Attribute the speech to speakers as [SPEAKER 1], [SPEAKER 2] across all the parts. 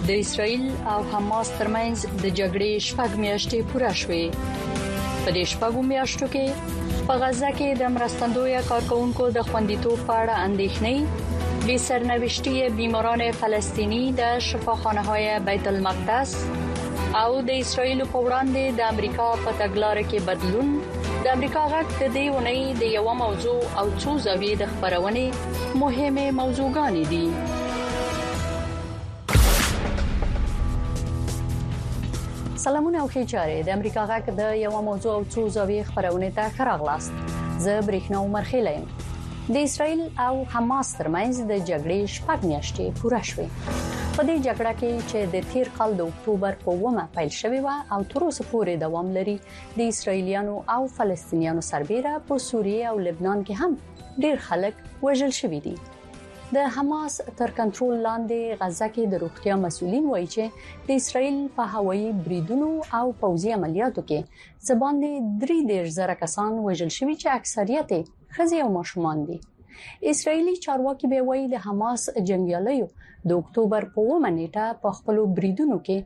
[SPEAKER 1] د اسرایل او حماس ترمنځ د جګړې شپږ میاشتې پوره شوې. په دې شپږو میاشتو کې په غزه کې د مرستندوی کارکونکو د خوندیتوب په اړه اندېښنې، د سرنوشتي بیماران فلسطینی د شفاخانه‌های بیت المقدس او د اسرایل په وړاندې د امریکا په تګلارې کې بدلون، د امریکا غږ د دې ونې د یو موضوع او څو زاویې د خبرونې مهمه موضوعګانې دي. سلامونه او خیچاره د امریکا غږ د یو موضوع او څو زاویې خبرونه ته خراغلاست. زه برېښنا عمرخیلم. د اسرایل او حماس ترمنځ د جګړې شپږ میاشتې پوره شوې. په دې جګړه کې چې د تیر کال د اکتوبر په 1 پیل شوې و او تر اوسه پورې دوام لري، د اسرایلیانو او فلسطینیانو سربېره په سوریه او لبنان کې هم ډېر خلک وژل شوي دي. د حماس تر کنټرول لاندې غزه کې د روغتیا مسؤلین وایي چې د اسرایل په هوایي بریدونو او پوځي عملیاتو کې ځباندې 3,000 کسان وژل شوي چې اکثریت ښځې او ماشومان دي. اسرایلی چارواکي به وایي د حماس جنگیالیو د اکتوبر په 1 نیټه په خپل بریدونو کې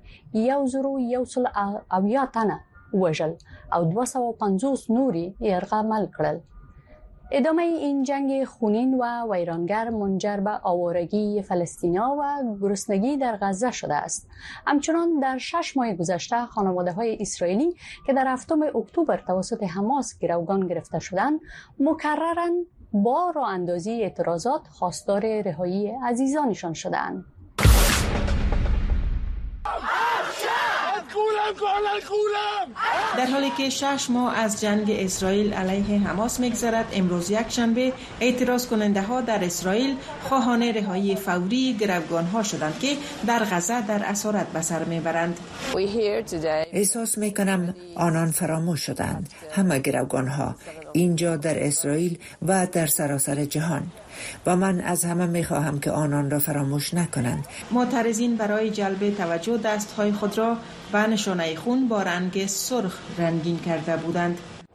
[SPEAKER 1] 1,100 تنه وژل او 250 نوري یرغمل کړل. ادامه این جنگ خونین و ویرانگر منجر به آوارگی فلسطینیا و گرسنگی در غزه شده است. همچنان در 6 ماه گذشته خانواده‌های اسرائیلی که در 7 اکتبر توسط حماس گروگان گرفته شدند، مکرراً با راه اندازی اعتراضات خواستار رهایی عزیزانشان شدند.
[SPEAKER 2] در حالی که 6 ماه از جنگ اسرائیل علیه حماس می‌گذرد، امروز یک شنبه اعتراض کننده ها در اسرائیل خواهان رهایی فوری گروگان ها شدند که در غزه در اسارت به سر میبرند.
[SPEAKER 3] احساس میکنم آنان فراموش شدند، همه گروگان ها اینجا در اسرائیل و در سراسر جهان، و من از همه میخواهم که آنان را فراموش نکنند.
[SPEAKER 2] معترضین برای جلب توجه دستهای خود را به نشانه خون با رنگ سرخ رنگین کرده بودند.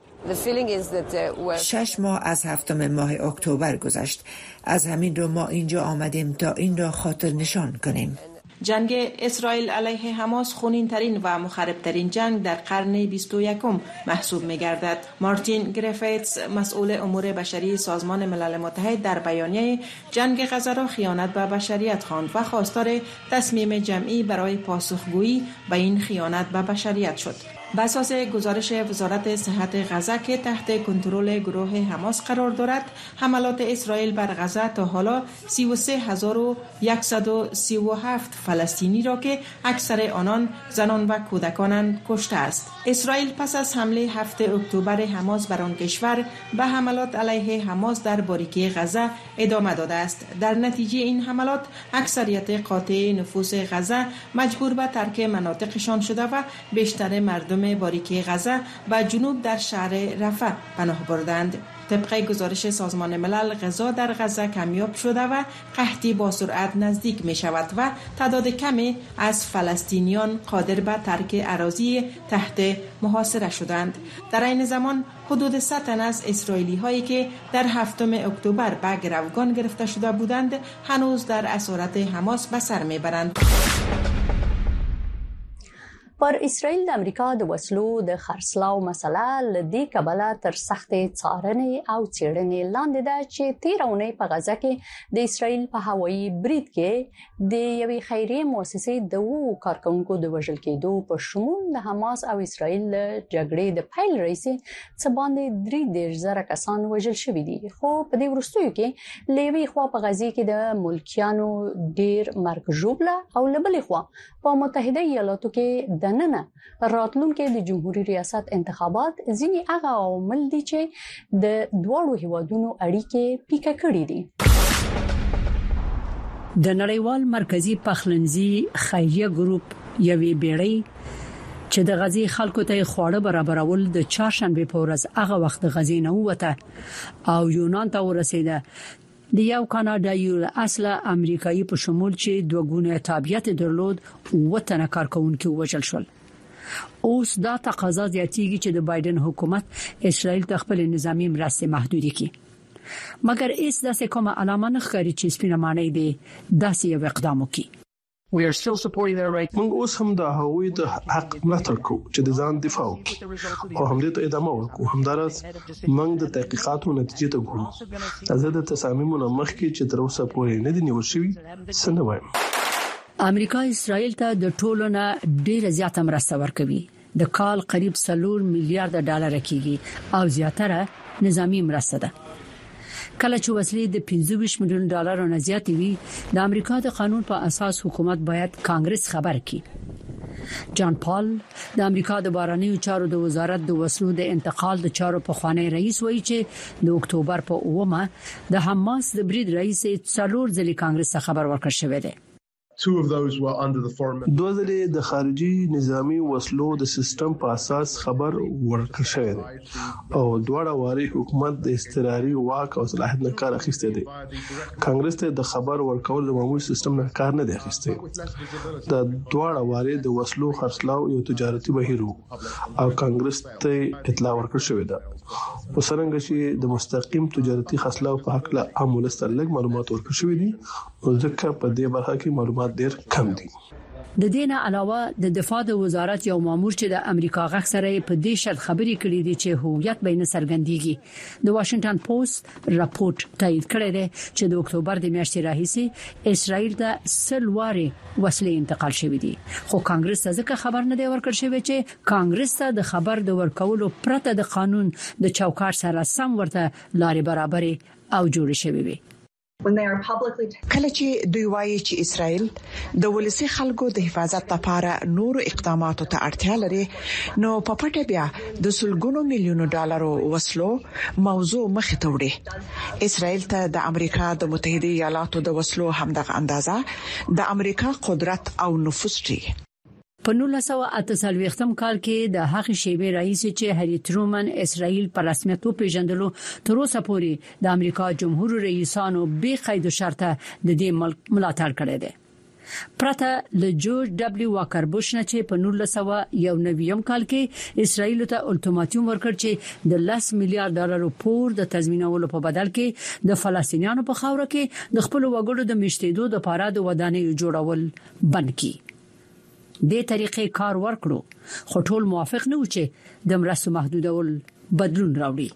[SPEAKER 3] 6 ماه از 7 ماه اکتبر گذشت. از همین رو ما اینجا آمدیم تا این را خاطر نشان کنیم.
[SPEAKER 2] جنگ اسرائیل علیه حماس خونین ترین و مخرب ترین جنگ در قرن 21 محسوب می گردد. مارتین گریفیتس، مسئول امور بشری سازمان ملل متحد، در بیانیه جنگ غزه را خیانت به بشریت خواند و خواستار تصمیم جمعی برای پاسخگویی به این خیانت به بشریت شد. بر اساس گزارش وزارت صحت غزه که تحت کنترل گروه حماس قرار دارد، حملات اسرائیل بر غزه تا حالا 33,137 فلسطینی را که اکثر آنان زنان و کودکانند کشته است. اسرائیل پس از حمله 7 اکتبر حماس بر آن کشور به حملات علیه حماس در باریکه غزه ادامه داده است. در نتیجه این حملات اکثریت قاطع نفوس غزه مجبور به ترک مناطقشان شده و بیشتر مردم باریکه غزه به جنوب در شهر رفح پناه بردند. طبق گزارش سازمان ملل، غذا در غزه کمیاب شده و قحطی با سرعت نزدیک می شود و تعداد کمی از فلسطینیان قادر به ترک اراضی تحت محاصره شدند. در این زمان حدود 100 تن از اسرائیلی هایی که در 7 اکتبر به گروگان گرفته شده بودند هنوز در اسارت حماس به سر می برند.
[SPEAKER 1] پر اسرائیل د امریکا د وسلو د خرڅلاو مسله لدی کبله تر سخت څارنې او څېړنې لاندې ده چې تیر اونۍ په غزه کې د اسرائیل په هوایي برید کې د یوې خیریه مؤسسې د کارکونکو د وژل کېدو په شمول د حماس او اسرائیل جګړې د پیل رئیس څه باندې 3,000 کسان وژل شوي دي. خو په دې وروستیو کې لوی خوا په غزه کې د ملکیانو ډیر مرګ ژوبله او لبلې خوا په متحده ایالاتو کې دننه راتلونکو د جمهوریت ریاست انتخابات ځینې هغه عوامل دي چې د دوړو هیوادونو اړیکې پیکه کړې دي.
[SPEAKER 4] د نړیوال مرکزی پخلنځي خیریه ګروپ یوې بیړۍ چې د غزې خلکو ته خواړه برابرول د چهارشنبه په ورځ هغه وخت د غزې نه وته او یونان ته ورسېده. د یو کاناډایي اصله امریکایي په شمول چې دوه ګونه تابعیت درلود وطن کارکونکو وژل شول. اوس دا تقاضا زیاتېږي چې د بایدن حکومت اسرائیل ته خپل نظامی مرستې محدود کړي. مګر هیڅ داسې کومه علامه نه ښکاري چې سپینمانۍ دې داسې یو اقدام وکړي.
[SPEAKER 5] موږ اوس هم د هغوی د حق ملاتړ کوو چې د ځان دفاع وکړي او همدې ته ادامه ورکوو. همدارس موږ د تحقیقاتو نتیجې ته ګورو. زه د تصامیمونو مخکې چې تر اوسه پورې نه دي نیول شوي څه نه وایم.
[SPEAKER 4] امریکا اسرائیل ته د ټولو نه ډیره زیاته مرسته ورکوي. د کال قریب 4 میلیارډ ډالر کېږي او زیاتره نظامی مرسته ده. کله چې وسلې د 25 میلیون ډالر نه زیاتې وي، د امریکا د قانون په اساس حکومت باید کانګرس خبر کړي. جان پال د امریکا د بهرنیو چارو د وزارت د وسلو د انتقال د چارو په خوانی رئیس وایي چې د اکتوبر په 9 د حماس د برید رئیس 4 ځلې کانګرس خبر ورکړ شوی دی.
[SPEAKER 5] دوه ځلې د خارجي نظامی وسلو د سیستم په اساس خبر ورکړ شوی دی او دواړه واري حکومت د استقراري واک او صلاحیت نه کار اخیسته دي. کانګرس ته د خبر ورکول د معمول سیستم نه کار نه دی اخیسته. د دواړه واري د وسلو خرڅلاو یو تجارتي بهیر او کانګرس ته اطلاع ورکړ شوی دی. وسرنګ چې د مستقیم تجارتي خرڅلاو په حق له عامه لږ معلومات ورکړ شوی دي او ځکه په دې برخه کې معلومات ډیر کم دي.
[SPEAKER 4] د دې نه علاوه د دفاع د وزارت یو مامور چې د امریکا غږ سره په دې شرط خبرې کړې دي چې هویت به نه څرګندېږي. د واشنگټن پوسټ راپورټ تایید کړی دی چې د اکتوبر د میاشتې راهیسې اسرائیل ته 100 واره وسلې انتقال شوې دي. خو کانګرس ځکه خبر نه دی ورکړ شوی چې کانګرس ته د خبر د ورکولو پرته د قانون د چوکاټ سره سم ورته لارې برابرې او جوړې شوې وي.
[SPEAKER 6] کله چې دوی وایي چې اسرائیل د ولسی خلکو د حفاظت لپاره نور اقداماتو ته اړتیا لري، نو په پټه بیا د سلګونو میلیونو ډالرو وسلو موضوع مخې ته وړي. اسرائیل ته د امریکا د متحده ایالاتو د وسلو همدغه اندازه د امریکا قدرت او نفوذ دی.
[SPEAKER 4] په 1948 کال کې د هغې شیبې رئیس چې هری ترومن اسرائیل په رسمیت پیژندلو تر اوسه پورې د امریکا جمهور رئیسانو به قید شرط د دې ملک ملاتړ کړی دی. پرته له جورج ډبلیو واکر بوش نه چې په 1991 کال کې اسرائیل ته الټیماټوم ورکړ چې د 10 میلیارډ ډالر پور د تضمینولو په بدل کې د فلسطینیانو په خاوره کې د خپل وګړو د مشتیدو د لپاره د ودانیو جوړول بند کړي. دې طریقې کار ورکړو خو ټول موافق نه و چې د مرستو محدودول بدلون راوړي.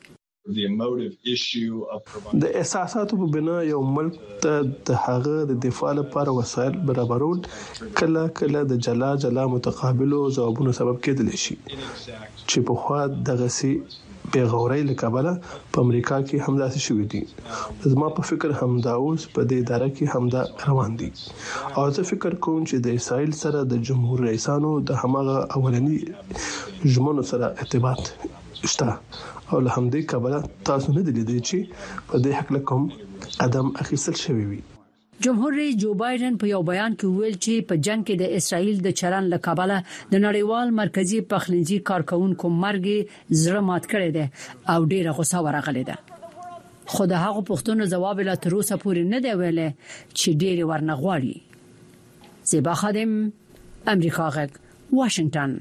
[SPEAKER 5] د احساساتو په بنا یو ملک ته د هغه د دفاع لپاره وسایل برابرول کله د جلا متقابلو ځوابونو سبب کېدل شي چې په خوا دغه سي بغوري لکبله په امریکا کې همداسې شوې دي. زما په فکر همدا اوس په دې اداره کې همدا روان دي او زه فکر کوم چې د اسرائیل سره د جمهور رئیسانو د همغه اولنی ژمنو سره ارتباط شته او له همدې کبله تاسو نه دلیدئ چې په دې حق کوم قدم اخیستل شوی وي.
[SPEAKER 4] جمهور رئیس جو بایدن په یو بیان کې ویل چې په جنگ کې د اسرائیل د چرن لکبله د نړیوال مرکزی پخلنځي کارکونکو مرګ زړه مات کړی دی او ډیره غوسه ورغلې ده. خو د هغه پوښتنو جواب لا تر اوسه پورې نه دی ویل چې ډیره ورنغواړي. زیبا خادم، امریکا غږ، واشنگتن.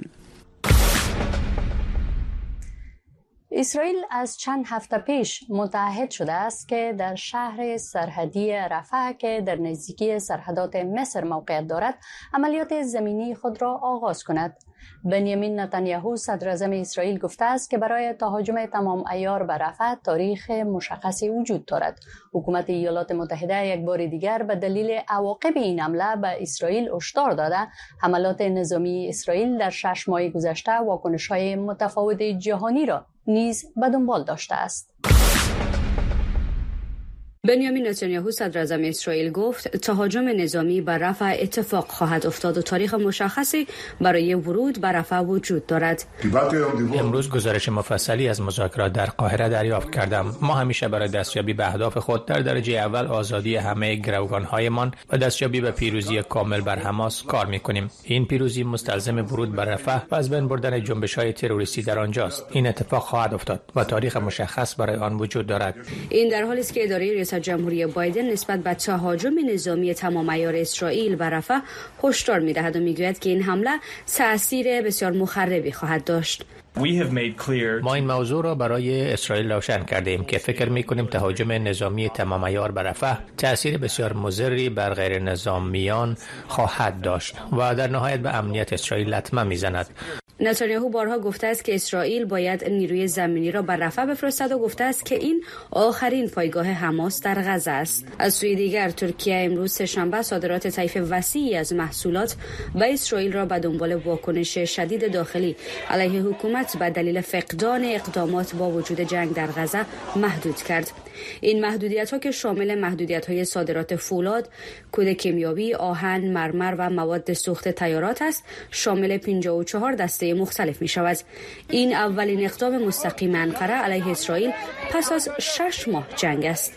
[SPEAKER 1] اسرائیل از چند هفته پیش متعهد شده است که در شهر سرحدی رفح که در نزدیکی سرحدات مصر موقعیت دارد عملیات زمینی خود را آغاز کند. بنیامین نتانیاهو صدر اعظم اسرائیل گفته است که برای تهاجم تمام عیار به رفح تاریخ مشخصی وجود دارد. حکومت ایالات متحده یک بار دیگر به دلیل عواقب این حمله به اسرائیل هشدار داده حملات نظامی اسرائیل در 6 ماه گذشته واکنش‌های متفاوت جهانی را نیز به دنبال داشته است.
[SPEAKER 7] بنیامین نتانیاهو صدر اعظم اسرائیل گفت تهاجم نظامی بر رفح اتفاق خواهد افتاد و تاریخ مشخصی برای ورود به رفح وجود دارد.
[SPEAKER 8] امروز گزارش مفصلی از مذاکرات در قاهره دریافت کردم. ما همیشه برای دستیابی به اهداف خود در درجه اول آزادی همه گروگان‌هایمان و دستیابی به پیروزی کامل بر حماس کار می‌کنیم. این پیروزی مستلزم ورود به رفح و از بین بردن جنبش‌های تروریستی در آنجاست. این اتفاق خواهد افتاد و تاریخ مشخص برای آن وجود دارد.
[SPEAKER 7] این در حالی است که اداره ریاست جمهوری بایدن نسبت به تهاجم نظامی تمام عیار اسرائیل بر رفح هشدار می‌دهد و می‌گوید که این حمله تأثیر بسیار مخربی خواهد داشت.
[SPEAKER 8] ما این موضوع را برای اسرائیل روشن کردیم که فکر می‌کنیم تهاجم نظامی تمام عیار بر رفح تأثیر بسیار مضری بر غیر نظامیان خواهد داشت و در نهایت به امنیت اسرائیل لطمه می‌زند.
[SPEAKER 7] نتانیاهو بارها گفته است که اسرائیل باید نیروی زمینی را بر رفح بفرستد و گفته است که این آخرین پایگاه حماس در غزه است. از سوی دیگر ترکیه امروز سه‌شنبه صادرات طیف وسیعی از محصولات به اسرائیل را به دنبال واکنش شدید داخلی علیه حکومت به دلیل فقدان اقدامات با وجود جنگ در غزه محدود کرد. این محدودیت‌ها که شامل محدودیت‌های صادرات فولاد، کود کیمیایی، آهن، مرمر و مواد سوخت طیارات است، شامل 54 دسته مختلف می‌شود. این اولین اقدام مستقیم انقره علیه اسرائیل پس از 6 ماه جنگ است.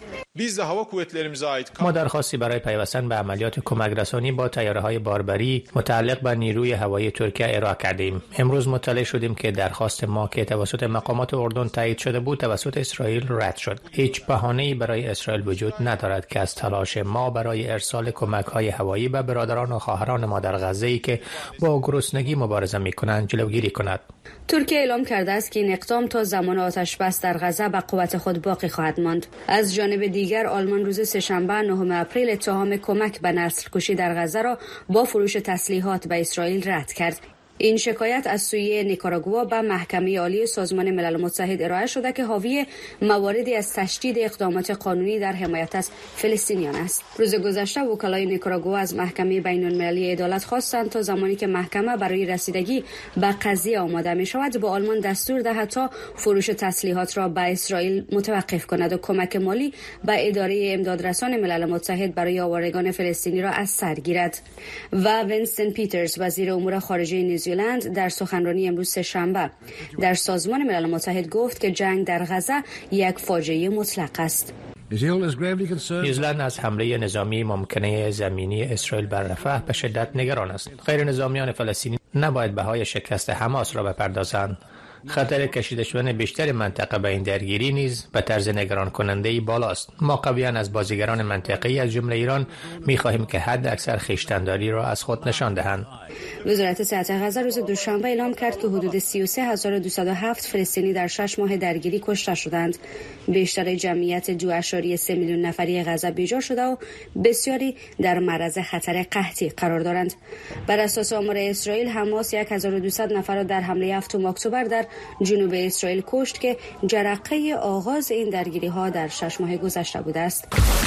[SPEAKER 8] ما درخواستی برای پیوستن به عملیات کمک رسانی با طیاره‌های باربری متعلق به نیروی هوایی ترکیه ارائه کردیم. امروز مطلع شدیم که درخواست ما که توسط مقامات اردن تایید شده بود توسط اسرائیل رد شد. هیچ بهانه‌ای برای اسرائیل وجود ندارد که از تلاش ما برای ارسال کمک‌های هوایی به برادران و خواهران ما در غزه‌ای که با گرسنگی مبارزه می‌کنند جلوگیری کند.
[SPEAKER 7] ترکیه اعلام کرده است که این اقدام تا زمان آتش بس در غزه به قوت خود باقی خواهد ماند. از جانب دیگر آلمان روز سه‌شنبه 9 اپریل اتهام کمک به نسل‌کشی در غزه را با فروش تسلیحات به اسرائیل رد کرد. این شکایت از سوی نیکاراگوآ به محکمه عالی سازمان ملل متحد ارائه شده که حاوی مواردی از تشدید اقدامات قانونی در حمایت از فلسطینیان است. روز گذشته وکلای نیکاراگوآ از محکمه بین‌المللی عدالت خواستند تا زمانی که محکمه برای رسیدگی به قضیه آماده می شود با آلمان دستور دهد تا فروش تسلیحات را به اسرائیل متوقف کند و کمک مالی به اداره امدادرسان ملل متحد برای آوارگان فلسطینی را از سر گیرد. و وینستون پیترز وزیر امور خارجه نیوزیلند در سخنرانی امروز سه‌شنبه در سازمان ملل متحد گفت که جنگ در غزه یک فاجعه مطلق است.
[SPEAKER 8] نیوزیلند از حمله نظامی ممکنه زمینی اسرائیل بر رفح به شدت نگران است. غیر نظامیان فلسطینی نباید بهای شکست حماس را بپردازند. خطر کشیده شدن بیشتر منطقه به این درگیری نیز به طرز نگران کننده‌ای بالاست. ما قویاً از بازیگران منطقه‌ای از جمله ایران می‌خواهیم که حد اکثر خویشتن‌داری را از خود نشان دهند.
[SPEAKER 7] وزارت صحت غزه روز دوشنبه اعلام کرد که حدود 33207 فلسطینی در 6 ماه درگیری کشته شدند. بیشتر جمعیت 2.3 میلیون نفری غزه بیجا شده و بسیاری در معرض خطر قحطی قرار دارند. بر اساس آمار اسرائیل حماس 1200 نفر را در حمله 7 اکتبر در جنوب اسرائیل کشت که جرقه آغاز این درگیری‌ها در 6 ماه گذشته بوده است.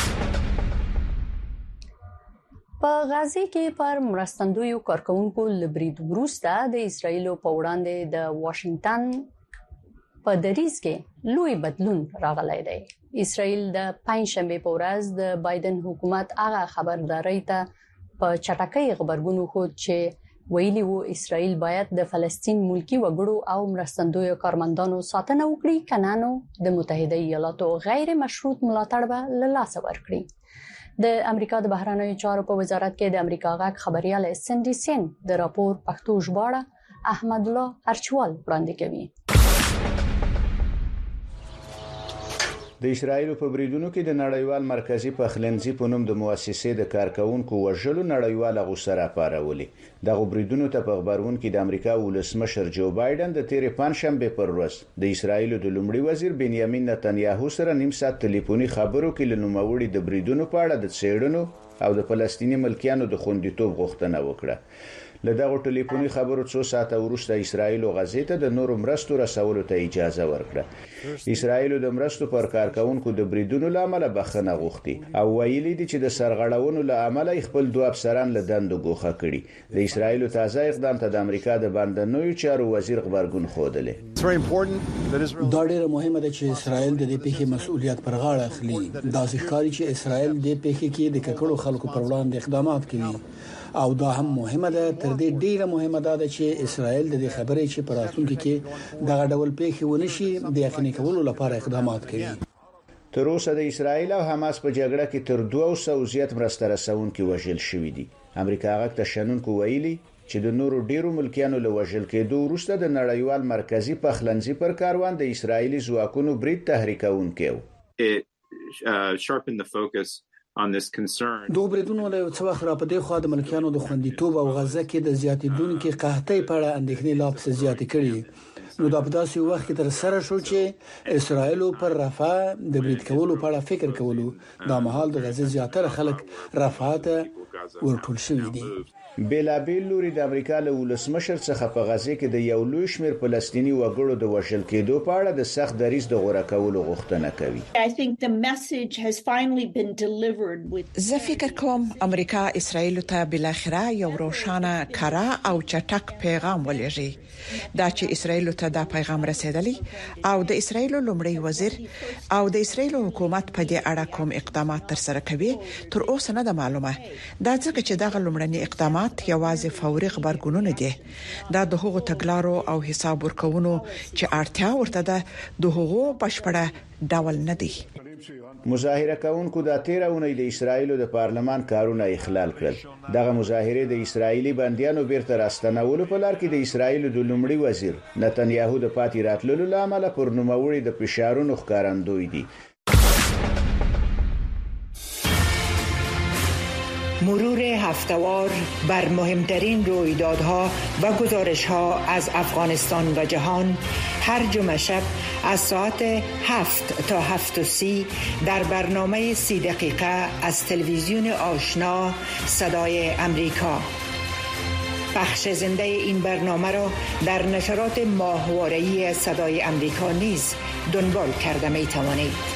[SPEAKER 1] په غزه کې پر مرستندویو کارکونکو لبرید وروسته د اسرایل په وړاندې د واشنگټن په دریځ کې لوی بدلون راغلی دی. اسرایل د پنځشنبه په ورځ د بایدن حکومت هغه خبرداري ته په چټکۍ خبرګون خو چې ویلي وو اسرائیل باید د فلسطین ملکی وګړو او مرستندویو کارمندانو ساتنه وکړي کنه نو د متحده ایالاتو غیر مشروط ملاتړ به له لاسه ورکړي. د امریکا د بهرنیو چارو په وزارت کې د امریکا غاک خبريال سندي سین د راپور پښتو ژباړه احمد الله ارچوال وړاندې کوي.
[SPEAKER 9] د اسرایل په بریدونو کې د نړیوال مرکزی پخلنځي په نوم د مؤسسې د کارکونکو وژلو نړیواله غوسه راپارولې. د بریدونو ته په خبرون کې د امریکا ولسمشر جو بایدن د تیرې پنځشنبه پر ورځ د اسرایل د لومړي وزیر بنیامین نتانیاهو سره نیم ساعت ټلیفوني خبرو کې له نوموړي د بریدونو په اړه د څېړنو او د فلسطیني ملکیانو د خوندیتوب غوښتنه وکړه. له دغه ټلیفوني خبرو 2 ساعته وروسته اسرایل او غزې ته د نورو مرستو رسولو ته اجازه ورکړه. اسرایل د مرستو پر کارکونکو د بریدونو لامل بخښنه غوښتي او ویلي دي چې د سرغړونو لامل خپل دوه افسران له دندو ګوښه کړي. د اسرایل تازه اقدام ته د امریکا د بندنوي چارو وزیر خبرګون خوده.
[SPEAKER 10] دا ډیره مهمه ده چې اسرایل د دې پیښې مسؤلیت پر غاړه اخلي. دا ښکاري چې اسرایل د پیښې کې د ککړو خلکو پر وړاندې اقدامات کوي. او دا هم مهمه ده، تر دې ډیره مهمه ده چې اسرائیل د خبرې چې پر راتلونکي کې دغه ډول پیښې ونشي د یقیني کولو لپاره اقدامات کوي.
[SPEAKER 9] تر اوسه د اسرائیل او حماس په جګړه کې تر 200 زیات مرسته رسونکي وژل شوي دي. امریکا غاک تشنونکو ویلي چې د نورو ډیرو ملکیانو له وژل کېدو وروسته د نړیوال مرکزی پخلنځي پر کاروان د اسرایلی ځواکونو برید تحریکونکي و.
[SPEAKER 10] دوه بریدونو له څو وخت را پدې خو د ملکیانو د خوندیتوب او غزه کې د زیاتېدونکو قحطۍ په اړه اندېښنې لا پسې زیاتې کړې. نو دا په داسې وخت کې تر سره شو چې اسرائیل پر رفح د برید کولو په اړه فکر کولو دا مهال د غزې زیاتره خلک رفح ته ورټول شوي دي.
[SPEAKER 9] بېلابېل لوري د امریکا له ولسمشر څخه په غزې کې د یو لوی شمېر فلسطیني وګړو د وژل کېدو په اړه د سخت دریځ د غوړه کولو غوښتنه کوي.
[SPEAKER 6] زه فکر کوم امریکا اسرائیل ته بلاخره یو روښانه کارا او چټک پیغام ولېږي دا چې اسرائیل ته دا پیغام رسیدلی او د اسرائیل لومړی وزیر او د اسرائیل حکومت په دې اړه کوم اقدامات تر سره کوي تر اوسه نه معلومه. دا ځکه چې دا لومړني اقدامات یوازې فوري خبرګونونه دي. دا د هغو تګلارو او حساب ورکونو چې اړتیا ورته ده د هغو بشپړه ډول نه دي.
[SPEAKER 9] مظاهره کوونکو د 13 اونۍ د اسرایل د پارلمان کارونه اخلال کړل. دغه مظاهره د اسرایلی بنديانو بیرته راستنولو په لار کې د اسرایل د لومړي وزیر نتنیاهو د پاتې راتللو لامل پر نوموړي د فشارونو ښکارندوی دي.
[SPEAKER 3] مرور هفته‌وار بر مهمترین رویدادها و گزارش‌ها از افغانستان و جهان هر جمعه شب از ساعت 7 تا 7:30 در برنامه 30 دقیقه از تلویزیون آشنا صدای امریکا. پخش زنده این برنامه را در نشرات ماهواره‌ای صدای امریکا نیز دنبال کرده می توانید.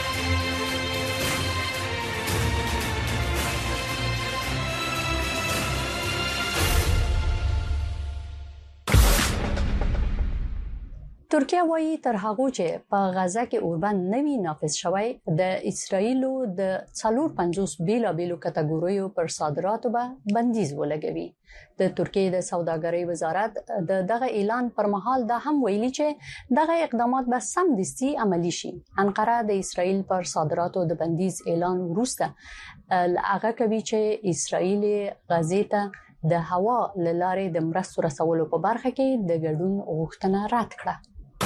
[SPEAKER 1] ترکیه وایي تر هغه چې په غزه کې اوربند نوی نافذ شوی د اسرایلو د 450 بیلابیلو کټګوریو پر صادراتو به بندیز ولګوي. د ترکیه د سوداګرۍ وزارت دغه اعلان پر مهال دا هم ویلي چې دغه اقدامات به سمدستي عملی شي. انقره د اسرایل پر صادراتو د بندیز اعلان وروسته هغه کوي چې اسرایل غزې ته د هوا لارې د مرستو رسولو په برخه کې د ګډون غوښتنه رد کړه.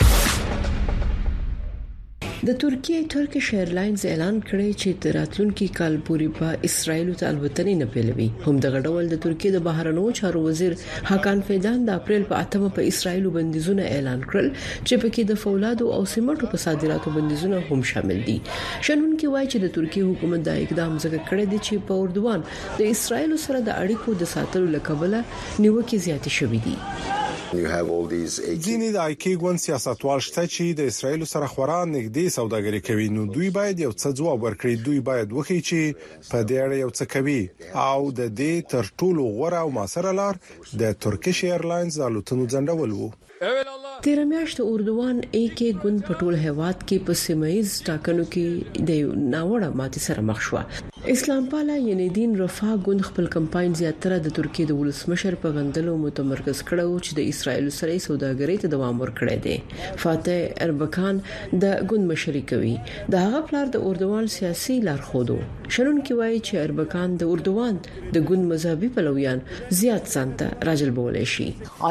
[SPEAKER 11] د ترکیه ترکیش ایرلاینز اعلان کړی چې د راتلونکي کال پورې په اسرایل ته الوتنې نه پیلوي. هم دغه ډول د ترکیه د بهرنیو چارو وزیر حکان فیدان د اپریل په 8 په اسرایل بندیزونه اعلان کړل چې پکې د فولادو او سیمنټو په صادراتو بندیزونه هم شامل دي. شنونکي وایي چې د ترکیه حکومت دا اقدام ځکه کړی دی چې په اردوان د اسرایل سره د اړیکو د ساتلو لپاره نیوکې زیاتې شوې دي.
[SPEAKER 12] ځینې د آیکیګون سیاستوال شته چې د اسرایل سره خورا نږدې سوداګري کوي، نو دوی باید یو څه ځواب ورکړي. دوی باید وخی چې په دې اړه یو څه کوي او د دې تر ټولو غوره او موثره لار د ترکیش ایرلاینز الوتنو ځنډول وو.
[SPEAKER 11] تیر میاشت اردوان کې ګوند په ټول هیواد کې په سیمایز ټاکنو کې د ناوړه ماتې سره مخ شو. اسلام پالا ینیدین رفاه ګوند خپل کمپاین زیاتره د ترکیه د ولسمشر په غندلو متمرکز کړو چې د اسرایل سره سوداګرۍ ته دوام ورکړي دي. فاتح اربکان د ګوند مشري کوي. د هغه پلار د اردوان سیاسي لارښود. شنونکي وایي چې اربکان د اردوان د ګوند مذهبي پلویان زیات ځانته راجلبولای شي.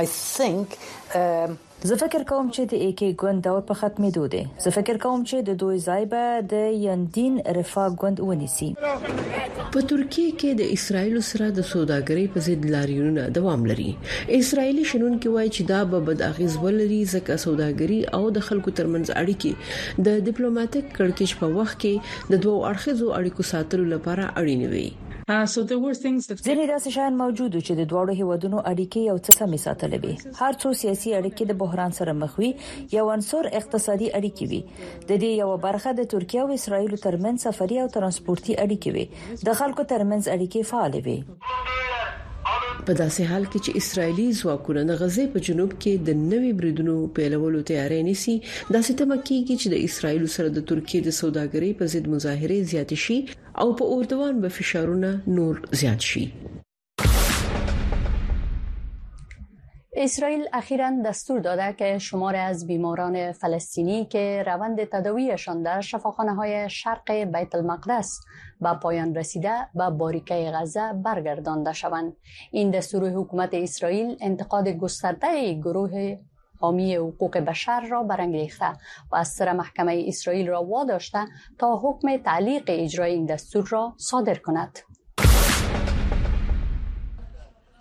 [SPEAKER 13] زه فکر کوم چې د ایکی ګوند دور په ختمېدو دی. زه فکر کوم چې د دوی ځای به د یندین رفاه ګوند ونیسي.
[SPEAKER 11] په ترکیه کې د اسرایل سره د سوداګرۍ په ضد لاریونونه دوام لري. اسرایلی شنونکي وایي چې دا به بد اغیز ولري ځکه سوداګري او د خلکو ترمنځ اړیکې د ډیپلوماټیک کړکېچ په وخت کې د دوه اړخیزو اړیکو ساتلو لپاره اړین وي.
[SPEAKER 13] ځینې داسې شیان موجود چې د دوه هیوادونو اړیکې یو څه سمې ساتلې وي. هر څو سیاسي اړیکې د بحران سره مخ وي، یو عنصر اقتصادي اړیکې وي. د دې یو برخه د ترکیه او اسرایل ترمنځ سفري او ترانسپورتي اړیکې وي. د خلکو ترمنځ اړیکې فعال وي.
[SPEAKER 11] په داسې حال کې چې اسرایلی ځواکونه د غزې په جنوب کې د نوي بریدونو پیلولو تیاری نیسي، داسې تمه کیږي چې د اسرایل سره د ترکیه د سوداګرۍ په ضد مظاهرې زیات شي او په اردوان به فشارونه نور زیات شي.
[SPEAKER 1] اسرائیل اخیراً دستور داده که شمار از بیماران فلسطینی که روند تداویشان در شفاخانه‌های شرق بیت المقدس به پایان رسیده به باریکه غزه برگردانده شوند. این دستور حکومت اسرائیل انتقاد گسترده گروه حامی حقوق بشر را برانگیخته و از سر محکمه اسرائیل را واداشته تا حکم تعلیق اجرای این دستور را صادر کند.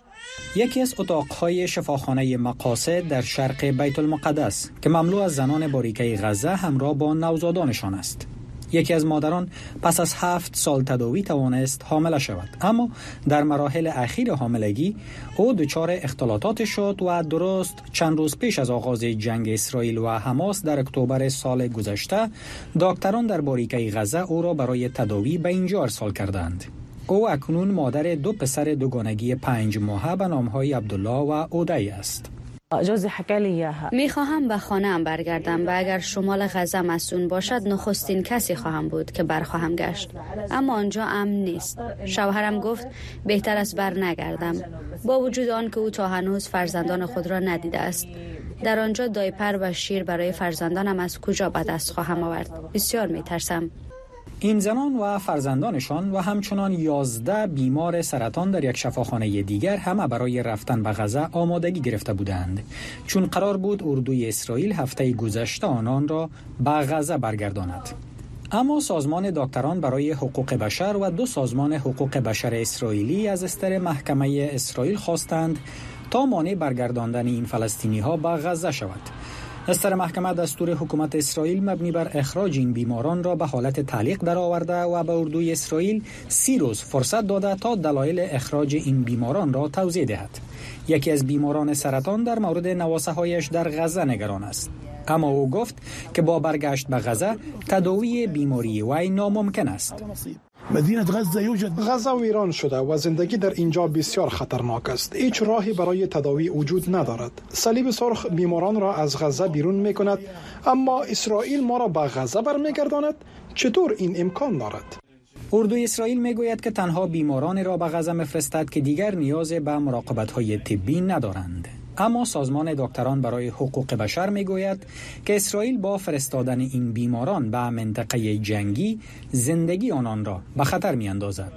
[SPEAKER 14] یکی از اتاقهای شفاخانه مقاصد در شرق بیت المقدس که مملو از زنان باریکه غزه همراه با نوزادانشان است. یکی از مادران پس از 7 سال تداوی توانست حامله شود، اما در مراحل اخیر حاملگی او دچار اختلالات شد و درست چند روز پیش از آغاز جنگ اسرائیل و حماس در اکتبر سال گذشته دکتران در باریکه غزه او را برای تداوی به اینجا ارسال کردند. او اکنون مادر 2 پسر دوگانگی 5 ماهه به نامهای عبدالله و اودی است.
[SPEAKER 7] میخواهم به خانه‌ام برگردم و اگر شمال غزه مسئول باشد نخستین کسی خواهم بود که برخواهم گشت، اما آنجا امن نیست. شوهرم گفت بهتر است برنگردم، با وجود آن که او تا هنوز فرزندان خود را ندیده است. در آنجا دایپر و شیر برای فرزندانم از کجا به دست خواهم آورد؟ بسیار میترسم.
[SPEAKER 14] این زنان و فرزندانشان و همچنان 11 بیمار سرطان در یک شفاخانه دیگر همه برای رفتن به غزه آمادگی گرفته بودند، چون قرار بود اردوی اسرائیل هفته گذشته آنان را به غزه برگرداند. اما سازمان دکتران برای حقوق بشر و 2 سازمان حقوق بشر اسرائیلی از استر محکمه اسرائیل خواستند تا مانع برگرداندن این فلسطینی ها به غزه شود. استر محکمه دستور حکومت اسرائیل مبنی بر اخراج این بیماران را به حالت تعلیق درآورده و به اردوی اسرائیل 30 روز فرصت داده تا دلایل اخراج این بیماران را توضیح دهد. یکی از بیماران سرطان در مورد نواسه‌هایش در غزه نگران است، اما او گفت که با برگشت به غزه تداوی بیماری وی ناممکن است.
[SPEAKER 15] غزه ویران شده و زندگی در اینجا بسیار خطرناک است. هیچ راهی برای تداوی وجود ندارد. صلیب سرخ بیماران را از غزه بیرون می کند، اما اسرائیل ما را به غزه برمیگرداند. چطور این امکان دارد؟
[SPEAKER 14] اردوی اسرائیل میگوید که تنها بیماران را به غزه میفرستد که دیگر نیاز به مراقبت‌های طبی ندارند. اما سازمان دکتران برای حقوق بشر میگوید که اسرائیل با فرستادن این بیماران به منطقه جنگی زندگی آنان را به خطر میاندازد.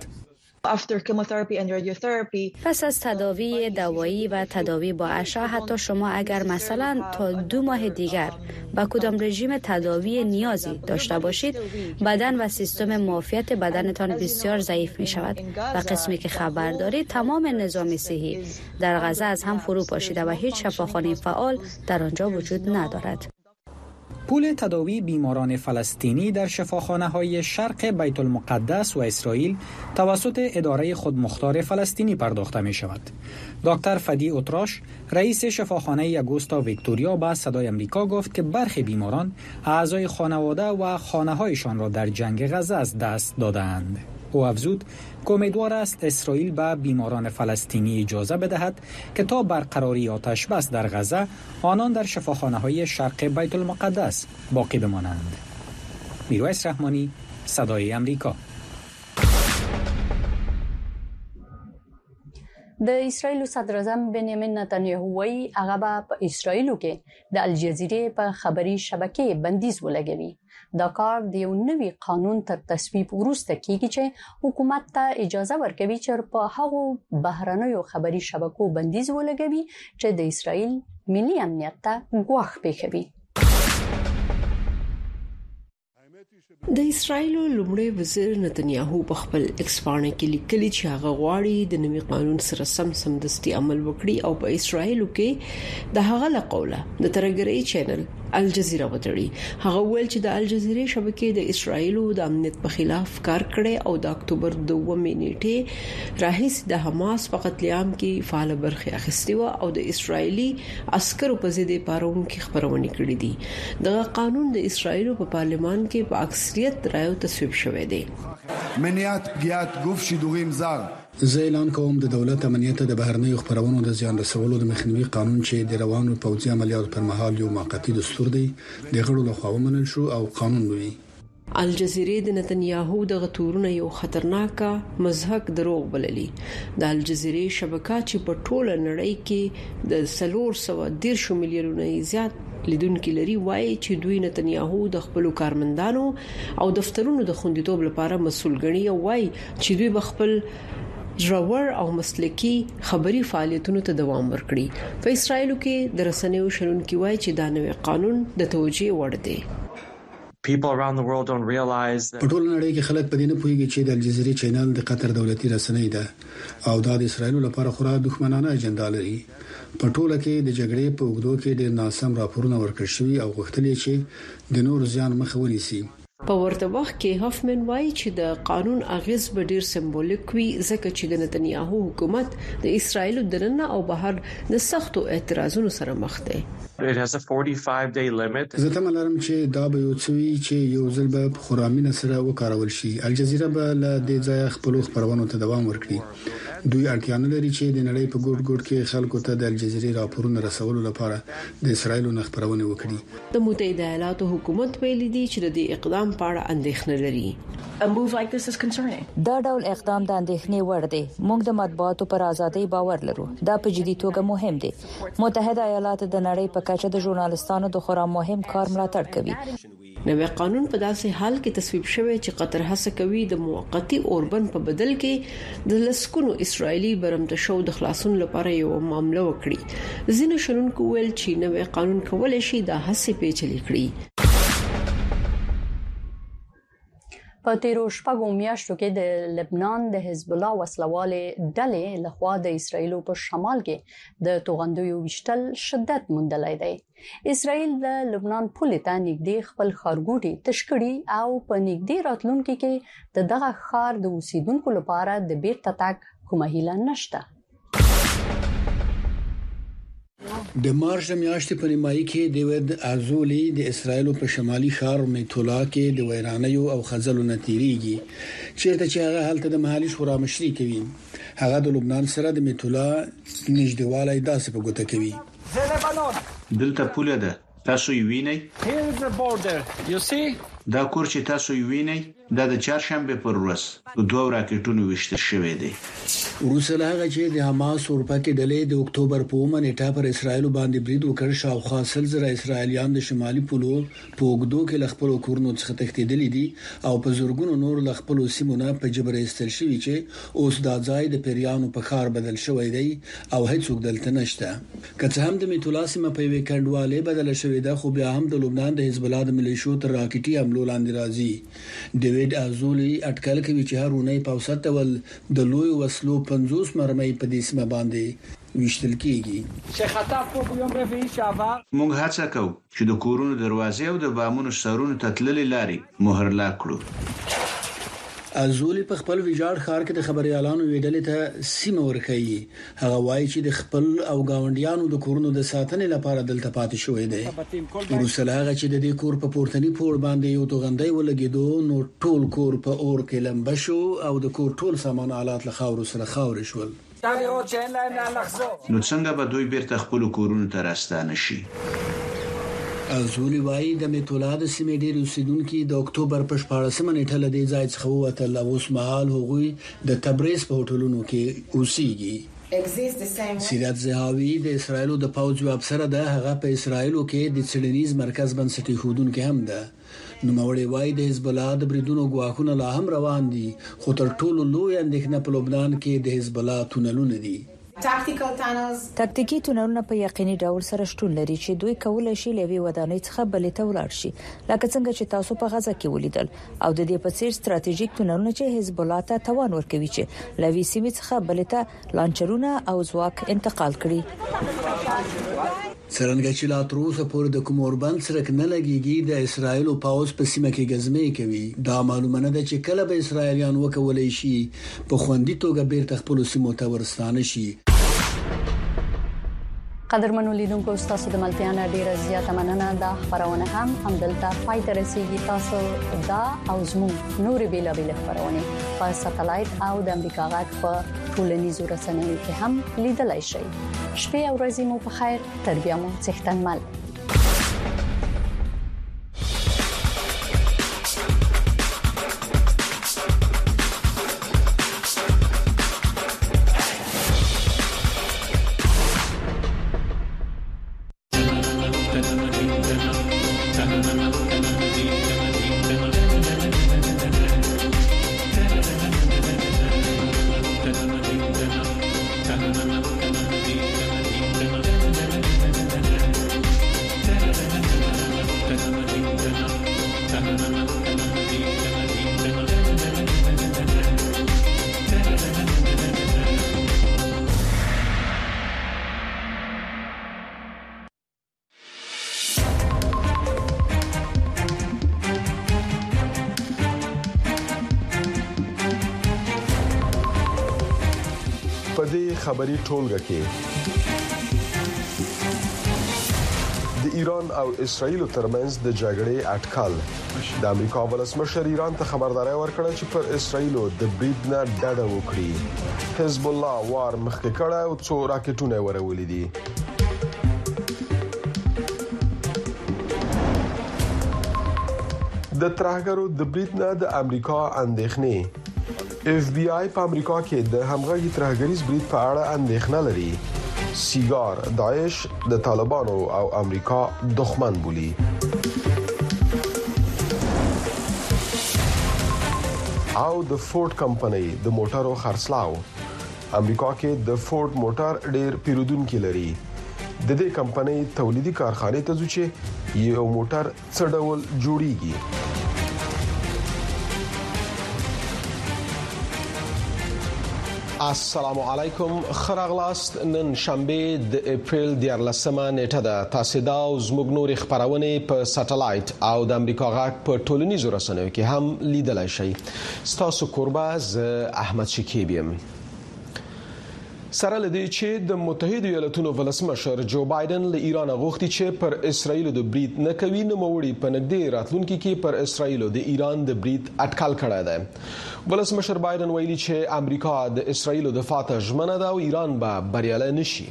[SPEAKER 7] پس از تداوی دوایی و تداوی با اشعه، حتی شما اگر مثلا تا 2 ماه دیگر با کدام رژیم تداوی نیازی داشته باشید، بدن و سیستم معافیت بدنتان بسیار ضعیف می شود و قسمی که خبر دارید تمام نظام صحی در غزه از هم فرو پاشیده و هیچ شفاخانه فعال در آنجا وجود ندارد.
[SPEAKER 14] پول تداوی بیماران فلسطینی در شفاخانه‌های شرق بیت المقدس و اسرائیل توسط اداره خودمختار فلسطینی پرداخته می شود. دکتر فدی اوتراش، رئیس شفاخانه آگوستا ویکتوریا، با صدای آمریکا گفت که برخی بیماران اعضای خانواده و خانه‌هایشان را در جنگ غزه از دست دادند. او افزود که امیدوار است اسرائیل به بیماران فلسطینی اجازه بدهد که تا برقراری آتش بس در غزه آنان در شفاخانه‌های شرق بیت المقدس باقی بمانند. میرویس رحمانی، صدای آمریکا.
[SPEAKER 1] د اسرائیل صدر اعظم بنیامین نتانیاهو وایي هغه په اسرائیلو کې د الجزیرې په خبري شبکې بندیز ولګوي. دا کار د یو نوي قانون تر تصویب وروسته کیږي چې حکومت ته اجازه ورکوي چې په هغو بهرنیو خبري شبکو بندیز ولګوي چې د اسرائیل ملي امنیت ته ګواښ پېښوي.
[SPEAKER 11] د اسرایل لومړی وزیر نتنیاهو په خپل ایکس باندې کې لیکلي چې هغه غواړي د نوي قانون سره سمدستي عمل وکړي او په اسرایل کې د هغه لقوله د ترګری چینل الجزیره وتړي. هغه ویل چې د الجزیره شبکې د اسرایل د امنیت په خلاف کار کړي او د اکتوبر 2 نیټه راهیس د حماس په قتل عام کې فعال برخه اخیستي او د اسرایلی عسکرو په ضد پارون کې خبرونه کړې دي. د قانون د اسرایل په پارلمان کې په اکثریت رایو تصویب شوی دی.
[SPEAKER 16] منیات پګیات ګوف شیدوغیم زار
[SPEAKER 10] زه اعلان کوم د دولت امنیت د بهرنیو خبرونو د زیان رسولو د مخنیوي قانون چې د روانو پوځي عملیاتو پر مهال یو موقتی دستور دی د غړو لخوا ومنل شو او قانون وي.
[SPEAKER 11] الجزیره د نتنیاهو د غتورونو یو خطرناک مزهق دروغ بللی. د الجزیره شبکه چې په ټوله نړۍ کې د 410 میلیونه زیات لیدونکو لري وایي چې دوی نتنیاهو د خپل کارمندانو او دفترونو د خوندیتوب لپاره مسؤل ګڼي او وایي چې دوی بخپل ژور او مسلکی خبري فعالیتونو ته دوام ورکړي. په اسرایل کې د رسنیو شنونکو وایي چې دا نوې قانون د توجیه وړ دی.
[SPEAKER 10] په ټول نړۍ کې خلک په دې نه پوهیږي چې د الجزیرې چینل د قطر دولتي رسنۍ ده او د اسرایل لپاره خورا دښمنانه اجنډا لري. په ټوله کې د جګړې په اوږدو کې ډېر ناسم راپورونه ورکړل شوي او غوښتل شي د نور زیان مخه ونیسي.
[SPEAKER 11] په ورته وخت کې هافمن وایي چې د قانون اغیز به ډیر سمبولیک وي ځکه چې د نتنیاهو حکومت د اسرایل د دننه او بهر د سختو اعتراضونو سره مخ دی.
[SPEAKER 10] زه تمه لرم چې دا به یو څه وي چې یو ځل به خرامینه سره وکارول شي. الجزیره به له دې ځای خپل خبرونو ته دوام ورکړي. دوی اړتیا نه لري چې د نړۍ په ګوټ ګوټ کې خلکو ته د الجزیرې راپورونه رسولو لپاره د اسرایل نه خبرونه وکړي.
[SPEAKER 11] د متحده ایالاتو حکومت ویلي دی چې د اقدام په اړه اندېښنه لري.
[SPEAKER 13] دا ډول اقدام د اندېښنې وړ دی. موږ د مطبوعاتو پر ازادۍ باور لرو. دا په جدي توګه مهم دی. متحده ایالات د نړۍ په کچه د ژورنالستانو د خورا مهم کار ملاتړ کوي.
[SPEAKER 11] نوې قانون په داسې حال کې تصویب شوی چې قطر هڅه کوي د موقتی اوربند په بدل کې د لسکونو اسرایلی برمته شو د خلاصون لپاره یو معاملې وکړي. ځینې شنونکو ویل چې نوې قانون کولای شي د هڅې پیچلې کړي.
[SPEAKER 1] په تیرو شپږو میاشتو کې د لبنان د حزب الله وسلوالې ډلې لخوا د اسرایل په شمال کې د توغندیو وشتل شدت موندلای دی. اسرائیل د لبنان پولې ته نږدې خپل ښارګوټي تشکړي او په نږدې راتلونکي کې دغه ښار د اوسیدونکو لپاره د بیرته تګ کومه هیله نشته.
[SPEAKER 10] د مارچ میاشتې په نیمایي کې دیوید ازولی د اسرایل په شمالي ښار میتولا کې د ویرانیو او خزلو نتیریږي چیرته چې هغه حالت د محلي شورا مشري کوي. هغه د لبنان سره د میتولا نږدېوالی داسې په ګوته کوي.
[SPEAKER 9] دلته پوله ده، تاسو یې وینئ؟ دا کور چې تاسو یې وینئ دا د چهارشنبه پر ورځ دوه راکټونو وشتل شوې دي.
[SPEAKER 10] روسله هغه چې د حماس اورپکې ډلې د اکتوبر په 1 نیټه پر اسرایل باندې برید وکړ، شاوخوا 30,000 اسرایلیان د شمالي پولو په اوږدو کې لخپل کورونو څخه تښتېدلي دي او په زورګونو نور لخپل سیمونه په جبر ایستل شوی چې اوس دا ځای د پیریانو په ښار بدل شوی دی او هیڅوک دلته نشته. که څه هم د میتولا سیمه په ویکندواله بدل شوې ده، خو بیا هم د لبنان د حزب الله د ملیشو تر راکټي حملو لاندې راځي. دیوید ازولی اټکل کوي چې هر اونۍ په اوسط ډول د لوی وسلو 50 مرمۍ په دې سیمه باندې وشتل کیږي.
[SPEAKER 9] موږ هڅه کوو چې د کورونو دروازې او د بامونو سرونو ته تللې لارې مهرلا کړو.
[SPEAKER 10] ازولی په خپل ویجاړ ښار کې د خبريالانو ویډلې ته سیمه ورکړي. هغه وایي چې د خپل او گاونډیانو د کورونو د ساتنې لپاره دلته پاتې شوی دی. روسله هغه چې د دې کور په پورتنی پور باندې یو توغندۍ ولګیدو، نو ټول کور په اور کې لمبه شو او د کور ټول سامان آلات له خاورو سره خاورې شول.
[SPEAKER 9] نو څنګه به دوی بیرته خپل کورونو ته راستانه شي؟
[SPEAKER 10] ازولی وایي د میتولا د سیمې ډېر اوسیدونکو د اکتوبر په 14 نیټه له دې ځای څخه ووتل او اوس مهال هغوی د تبریز په هوټلونو کې اوسېږي. سیرت زهاوی د اسرایلو د پوځ یو افسر ده. هغه په اسرایلو کې د څېړنیز مرکز بنسټي ښودونکو هم ده. نو موري وایي د حزب الله د بریدونو غواخونه لا هم روان دي، خو تر ټولو لوی اندېښنه په لبنان کې د حزب الله تونلونه دي.
[SPEAKER 13] تاکتیکی تونلونه په یقیني ډول سره شتون لري چې دوی کولای شي لوي ودانۍ څخه بلې ته ولاړ شي، لکه څنګه چې تاسو په غزه کې ولیدل، او د دې په څیر ستراتیژیک تونلونه چې حزب الله ته توان ورکوي چې لوي سیمې څخه بلې ته لانچرونه او ځواک انتقال کړي.
[SPEAKER 10] څرنګه چې لا تر اوسه پورې د کوم اوربند سره نه لګيږي، د اسرایل او پاوس په سیمه کې غزمې کوي. دا معلومه نه ده چې کله به اسرایلیان وکولای شي په خوندي توګه بیرته خپل سیمو ته ورستانه شي.
[SPEAKER 1] قدرمنو لیدونکو، تاسو د ملتیا ډیره زیاته مننه. دا خبرونه هم دلته پای ته رسیدي. تاسو دا او زموږ نور بیلابل خبرونه په ساتلایت او د امریکا غږ په ټولنیزو رسنیو کې هم لیدلای شئ. شپه او ورځې مو په خیر. تر بیا مو څښتن مل.
[SPEAKER 12] خبری ټولګه کې د ایران او اسرایل ترمنځ د جګړې اټکل د امریکا ولسمشر ایران ته خبرداري ورکړه چې پر اسرایل د برید نه ډډه وکړي حزب الله وار مخکې کړه او څو راکټونه ورولې دي د ترهګرو د برید نه د امریکا اندېښنې اف بی آی په امریکا کې د همغږي ترهګریز برید په اړه اندېښنه لري سیګار داعش د طالبانو او امریکا دښمن بولي او د فورد کمپنۍ د موټرو خرڅلاو امریکا کې د فورد موټر ډېر پیرودونکو لري د دې کمپنۍ تولیدي کارخانه ته ځي چې یو موټر څه ډول جوړیږي السلام علیکم خراغلاست نن شنبه د اپریل 14مه نیټه ده تاسو دا زموږ نور خبرونه په سټلایټ او د امریکا غاک په ټولنیزو رسنیو کې هم لیدلای شئ ستاسو قربا ز احمد شکیبیم سره لدی چې د متحده ایالاتونو ولسمشر جو بایدن له ایران غوښتي چې پر اسرایل د برید نه کوي نو موړي په نګدې راتلونکي کې پر اسرایل د ایران د برید اټکل کړی دی ولسمشر بایدن ویلي چې امریکا د اسرایل د فاتح ژمنه ده او ایران به بریالی نشي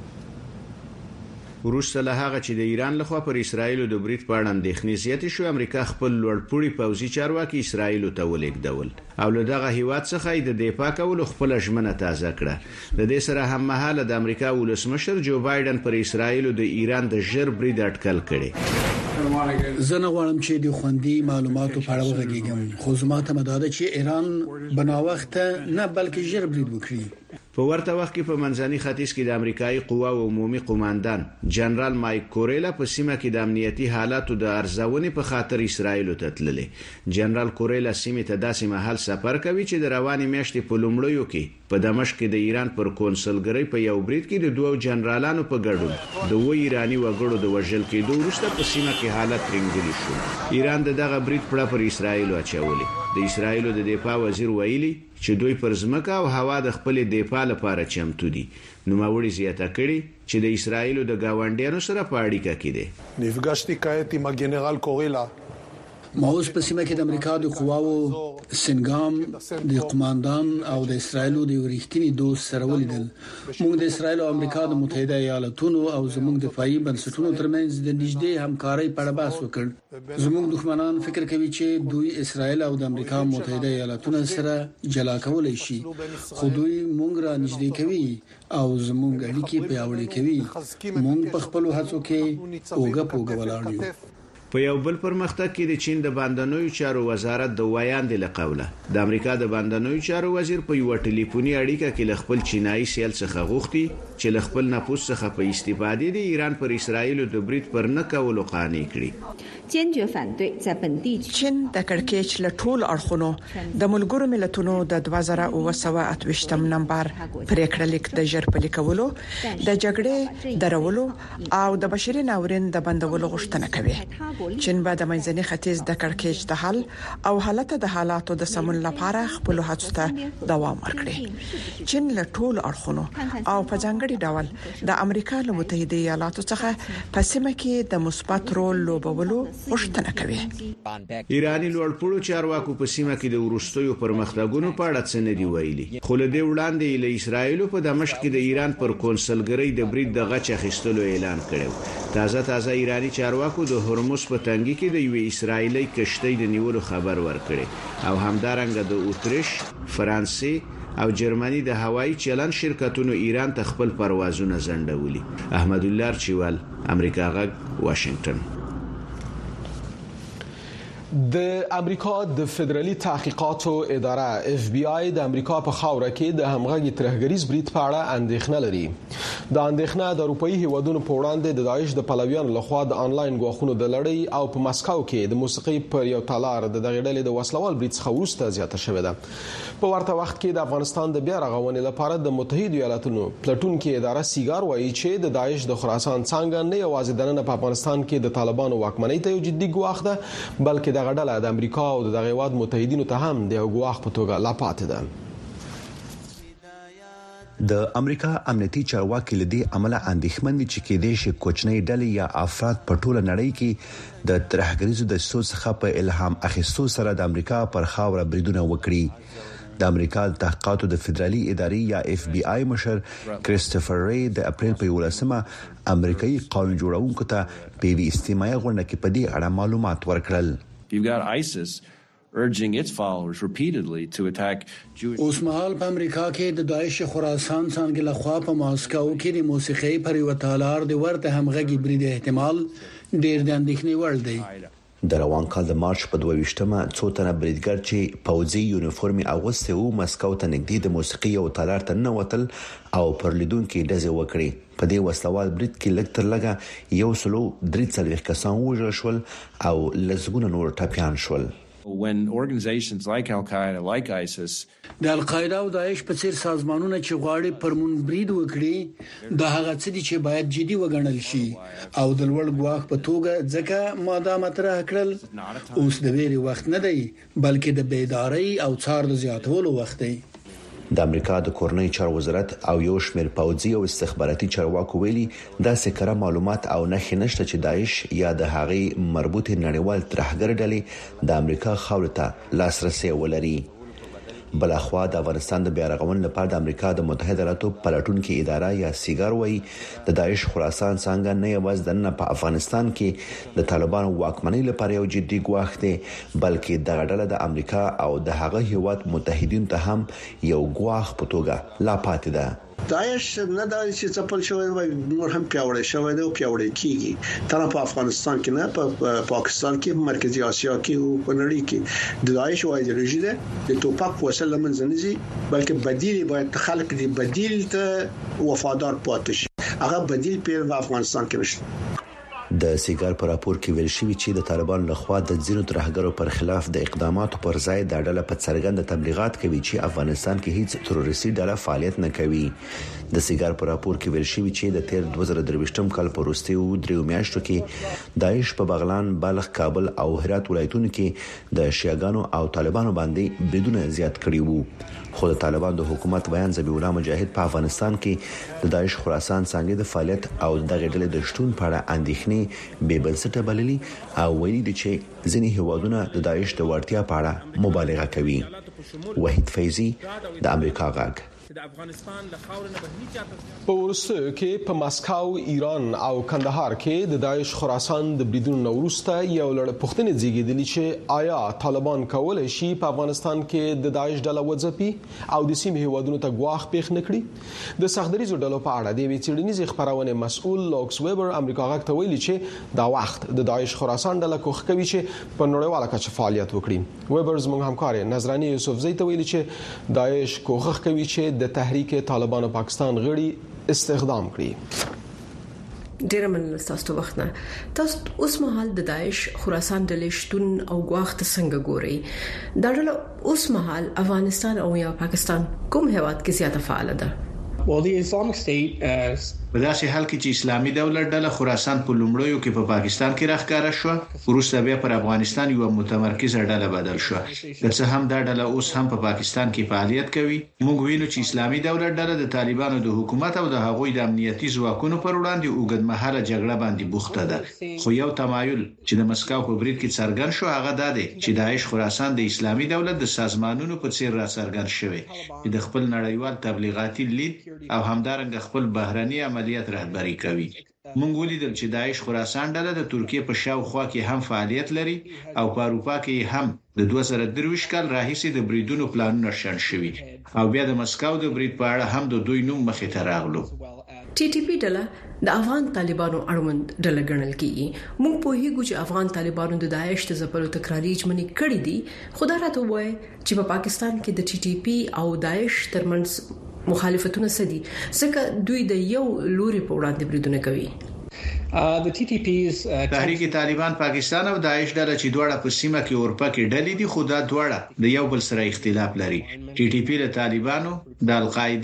[SPEAKER 9] وروسته له هغه چې د ایران لخوا پر اسرایل د برید په اړه اندېښنې زیاتې شو امریکا خپل لوړپوړي پوځي چارواکي اسرایل ته ولیږدول او له دغه هیواد څخه د دفاع کولو خپل ژمنه تازه کړه د دې سره هم مهاله د امریکا ولسمشر جو بایدن پر اسرایل د ایران د ژر برید اټکل کړي
[SPEAKER 10] زه نه غواړم چې د خوندي معلوماتو په اړه وغږیږم خو زما ته مداده چې ایران بناوخته نه بلکې ژر برید وکړي
[SPEAKER 9] په ورته وخت کې په منځني ختیځ کې د امریکایي قوا او عمومي قوماندان جنرال مایک کوریلا په سیمه کې د امنیتي حالاتو د ارزونې په خاطر اسرایل ته تللی جنرال کوریلا سیمه ته داسې مهال سفر کوي چې د رواني میاشتې په لومړیو کې په دمشق کې د ایران پر کونسلګری په یو برید کې د دوه جنرالانو په ګډون د وې ایرانی وګړو د وژل کېدو وروسته په سیمه کې حالت ترنګلی شو ایران دغه برید پر اسرایل اچولې د اسرایل د دفاع وزیر ویلي چې دوی پر ځمکه او هوا د خپل دفاع لپاره چمتو دي نو ماوړي زیاته کړي چې د اسرایل د گاونډیانو سره په اړیکه کې دي
[SPEAKER 12] نفګشتي کایت עם הגנרל קורילה
[SPEAKER 10] ما اوس په سیمه کې د امریکا د قواو سنګام د قوماندان او د اسرایل د ورښتینی دوست سره ولیدل موږ د اسرایل او امریکا د متحده ایالاتونو او زموږ دفاعي بنسټونو ترمنځ د نږدې همکارۍ په اړه بحث وکړ زموږ دښمنان فکر کوي چې دوی اسرایل او د امریکا متحده ایالاتونو سره جلا کولای شي خو دوی موږ را نږدې کوي او زموږ اړیکې پیاوړې کوي موږ په خپل هڅو کې اوګه پوګه ولاړ یو
[SPEAKER 9] په یو بل پرمختګ کې د چین د باندنوي چارو وزارت د وایاند له قوله د امریکا د باندنوي چارو وزیر په یو ټلیفوني اړیکه کې ل خپل چینایي سیل څخه غوښتي چې ل خپل نفوذ څخه په استفادې د ایران پر اسرایل د برید پر نه کولو قانع کړي
[SPEAKER 6] چین د کړکېچ له ټول اړخونو د ملګرو ملتونو د 2028 نمبر پریکړه لیک د ژر پلي کولو د جګړې درولو او د بشري ناورین د بندولو غوښتنه کوي چین به د منځني ختیځ د کړکېچ د حل او حالت د حالاتو د سمون لپاره خپل هڅو ته دوام ورکړي چین له ټول اړخونو او په ځانګړي ډول د امریکا له متحده ایالاتو څخه په سیمه کې د مثبت رول لوبولو غوښتنه کوي
[SPEAKER 9] ایرانی لوړپوړو چارواکو په سیمه کې د ورستیو پرمختګونو په اړه څه نه دی ویلي خو له دې وړاندې له اسرایل په دمشق کې د ایران پر کونسلګری د برید د غچ اخیستلو اعلان کړو تازه ایرانی چارواکو د هرمز په تنګي کې د یو اسرایلی کشتۍ د نیولو خبر ورکړي او همدارنګه د اتریش فرانسې او جرمني د هوایي چلن شرکتونو ایران ته خپل پروازونه ځنډولي احمد الله چوال امریکا غږ واشنگټن
[SPEAKER 12] د امریکا د فدرالي تحقیقاتو اداره اف بی آی د امریکا په خاوره کې د همغږي ترهګریز برید په اړه اندېښنه لري د اندېښنه د اروپאי هیوادونو په وړاندې د داعش د پلویانو لخوا د انلاین غوښتنو د لړۍ او په مسکو کې د موسیقي پر یو تالار د دغه ډلې د وسلوال برید څخه وروسته زیاته شوې ده په ورته وخت کې د افغانستان د بیا رغونې لپاره د متحده ایالاتونو پلټون کې اداره سیګار وایي چې د داعش د خراسان څنګه نه یوازې دننه په افغانستان کې د طالبانو واکمنۍ ته یو جدي ګواښ ده بلکې دغه ډله د امریکا او د هیواد متحدینو ته هم د یو ګواښ په توګه لا پاتې ده
[SPEAKER 17] د امریکا امنیتي چارواکي لدی عمله اندېښمن دي چې کې د کوچنۍ ډلې یا افراد په ټوله نړۍ کې د ترهګریزو د څخه په الهام اخیستو سره د امریکا پر خاوره بریدونه وکړي. د امریکا د تحقیقاتو د فدرالي ادارې یا اف بي آی مشر کریسټوفر ری د اپریل په 11مه امریکایي قانون جوړونکو ته په استماعي غونډه کې په دې اړه معلومات ورکړل.
[SPEAKER 18] You've got ISIS urging its followers repeatedly to attack Jewish.
[SPEAKER 10] اوس مهال په امریکا کې د داعش خراسان څنګه لخوا په ماسکو کې د موسیقي پر یو تالار د ورته همغږي برید احتمال ډېر د اندېښنې وړ دی.
[SPEAKER 17] د روان کال د مارچ په 22مه څو تنه بریدګر چې پوځي یونیفورم اغوسته وو مسکو ته نږدې د موسیقي او تالار ته ننوتل او پر لیدونکو ډزې وکړې. په دې وسلوال برید کې لږ تر لږه 143 کسان وژل شول او لږونه نور ټپيان شول.
[SPEAKER 18] When organizations like Al-Qaeda, like ISIS,
[SPEAKER 10] د القاعده او داعش په څیر سازمانونه چې غواړي پرمون برید وکړي د هغه څه دي چې باید جدي وګڼل شي او د لوړ ګواښ په توګه ځکه ماده مطرح کړل اوس د ویري وخت نه دی بلکې د بیداری او څار د زیاتولو وخت دی.
[SPEAKER 17] د امریکا د کورنۍ چارو وزارت او یو شمېر پوځي او استخباراتي چارواکو ویلي دا سکره معلومات او نه نشته چې داعش یا د هغې مربوطه نړیوال ترهګر ډلې د امریکا خاورې ته لاسرسي ولري. بلخوا د افغانستان د بیارغون لپاره د امریکا د متحده ایالاتو پلاتونکو اداره یا سیګار وای د داعش خراسان څنګه نه یوازې د افغانستان کې د طالبانو واکمنۍ لپاره یو جدي ګواښ دی بلکې د غډله د امریکا او د هغه هیواد متحدین ته هم یو ګواښ په توګه لا پاتې ده.
[SPEAKER 19] داعش نه دا چې څپل شوی وای نور هم پیاوړی شوی دی او پیاوړی کیږي تر په افغانستان کې نه په پاکستان کې په مرکزی اسیا کې او په نړۍ کې د داعش وایډیولوژي ده د توپک وسله منځنځي بلکې بدیل باید خلک دی بدیل ته وفادار پاتې شي هغه بدیل په افغانستان کې نشته.
[SPEAKER 17] د سیګار پر راپور کې ویل شوی چې د طالبان لخوا د ځینو ترهګرو پر خلاف د اقداماتو پر ځای د ډله په څرګند تبلیغات کوي چې افغانستان کې هیڅ تروریستي ډله فعالیت نه کوي. د سیګار پر راپور کې ویل شوی چې د تیر 2023م کال په وروستیو 3 میاشتو کې داعش په بغلان، بلخ، کابل او هرات ولایتونو کې د شیعاګانو او طالبانو باندې بریدونه زیات کړي وو. خو د طالبان د حکومت بیان ذبیح الله مجاهد په افغانستان کې د داعش خراسان څنګه د فعالیت او د غډلې د شتون په اړه اندېښنې بې بنسټه بللي او ویلي دي چې ځینې هیوادونه د داعش د وړتیا په اړه مبالغه کوي. وحید فیضی د امریکا غږ.
[SPEAKER 12] په ورسته کې په مسکو، ایران او کندهار کې د داعش خراسان د بریدونو وروسته یو لړ پوښتنې زیږیدلې چې آیا طالبان کولای شي په افغانستان کې د داعش ډله وځپي او د سیمې هیوادونو ته ګواښ پیښ نکړي. د سختدریزو ډلو په اړه د ویڅړنیز خبرونه مسؤل لوکس ویبر امریکا غږ ته ویلي چې دا وخت د داعش خراسان ډله کوښښ کوي چې په نړیواله کچه فعالیت وکړي. ویبر زموږ همکار نظرانی یوسفزئی ته ویلي چې داعش کوښښ کوي چې د تحریک طالبان پاکستان غړي استخدام کړي.
[SPEAKER 11] ډیر مننه تاسو وخت نه. تاسو اوس مهال د داعش خراسان ډلې شتون او ګواښ ته څنګه ګوري؟ دا ډله اوس مهال افغانستان او یا پاکستان کوم هیواد کې زیاته فعال ده؟
[SPEAKER 20] Well, the Islamic State
[SPEAKER 9] په داسې حال کې چې اسلامي دولت ډله خراسان په لومړیو کې په پاکستان کې راښکاره شو وروسته بیا پر افغانستان یو متمرکزه ډله بدل شو. که څه هم دا ډله اوس هم په پاکستان کې فعالیت کوي موږ وینو چې اسلامي دولت ډله د طالبانو د حکومت او د هغوی د امنیتي ځواکونو پر وړاندې اوږدمهاله جګړه باندې بوخته ده. خو یو تمایل چې د مسکو په برید کې څرګند شو هغه دا دی چې داعش خراسان د اسلامي دولت د سازمانونو په څیر را څرګند شوی چې د خپل نړیوال تبلیغاتي لید او همدارنګه خپل بهرني عملیات رهبری کوي. موږ ولیدل چې داعش خراسان ډله د ترکیه په شاوخوا کې هم فعالیت لري او په اروپا کې هم د 2023 کال راهیسې د بریدونو پلانونه شنډ شوي او بیا د مسکو د برید په اړه هم د دوی نوم مخې ته راغلو.
[SPEAKER 11] ټي ټي پی ډله د افغان طالبانو اړوند ډله ګڼل کیږي. موږ په هیڅ چې افغان طالبانو د داعش د ځپلو تکراري ژمنې کړې دي خو دا راته وایي چې په پاکستان کې د ټي ټي پی او داعش ترمنځ مخالفتونه سدي ځکه دوی د یو لوري په وړاندې بریدونه کوي.
[SPEAKER 20] د ټي ټي پیز
[SPEAKER 9] تحریک طالبان پاکستان او داعش ډله چې دواړه په سیمه کې اورپا کې ډلې دي خو دا دواړه د یو بل سره اختلاف لري. ټي ټي پی له طالبانو د القاعده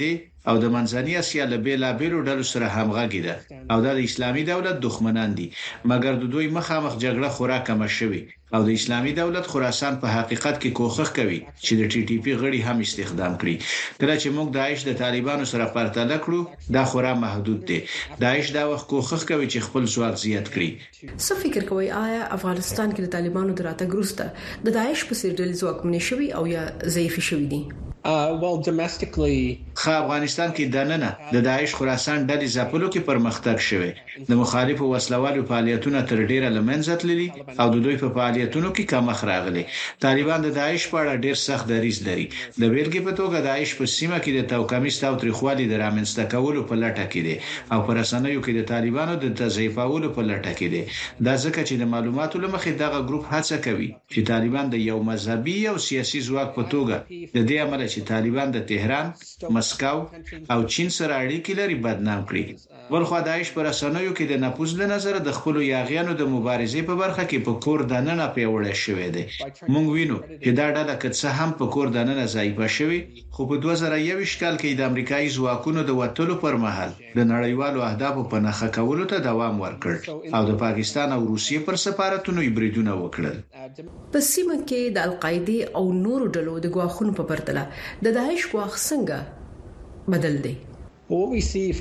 [SPEAKER 9] او د منځنۍ اسیا له بیلابېلو ډلو سره همغږي ده او د اسلامي دولت دښمنان دي مګر د دوی مخامخ جګړه خورا کم شوي او د اسلامي دولت خراسان په حقیقت کې کوښښ کوي چې د ټي ټي پی غړي هم استخدام کړي کله چې موږ داعش د طالبانو سره پرتله کړو دا خورا محدود دي داعش دا وخت کوښښ کوي چې خپل ځواک زیات کړي
[SPEAKER 11] څه فکر کوي آیا افغانستان کې د طالبانو د راتګ وروسته د داعش په څیر ډلې ځواکمنې شوي او یا ضعیف شوي دي
[SPEAKER 20] well domestically
[SPEAKER 9] افغانستان کې دننه د داعش خراسان ډلې ځپلو کې پرمختګ شوی د مخالفو وسلوالو فعالیتونه تر ډیره لمنځه تللي او د دوی په فعالیتونو کې کم راغلي طالبان د داعش په اړه ډیر سخت دریځ لري د بیلګې په توګه داعش په سیمه کې د توکمیست او تاریخوالي د رامنځته کولو په لټه کې دي او پر رسنیو کې د طالبانو د تضعیفولو په لټه کې دي دا ځکه چې د معلوماتو لمخې دغه ګروپ هڅه کوي چې طالبان د یو مذهبي او سیاسي ځواک په توګه د دې عمل چې طالبان د تهران، مسکو او چین سره اړیکې لري بدنام کړي. ولخوا داعش پر رسنیو کې د نفوذ له نظر د خپل یاغیانو د مبارزې په برخه کې په کور دننه پیوړې شوې ده. مونږ وینو چې دا ډله کڅ هم په کور دننه ضعیفه شوې خو په 2021 کال کې د امریکایي ځواکونو د وټلو پر مهال د نړیوالو اهدافو په نخښه کولو ته دوام ورکړ او د پاکستان او روسیې پر سفارتونو بریدونه وکړل.
[SPEAKER 11] په سیمه کې د القاعده او نورو ډلو د ګواښونو په پرتله د داعش ګواښ څنګه بدل دی؟
[SPEAKER 9] هغه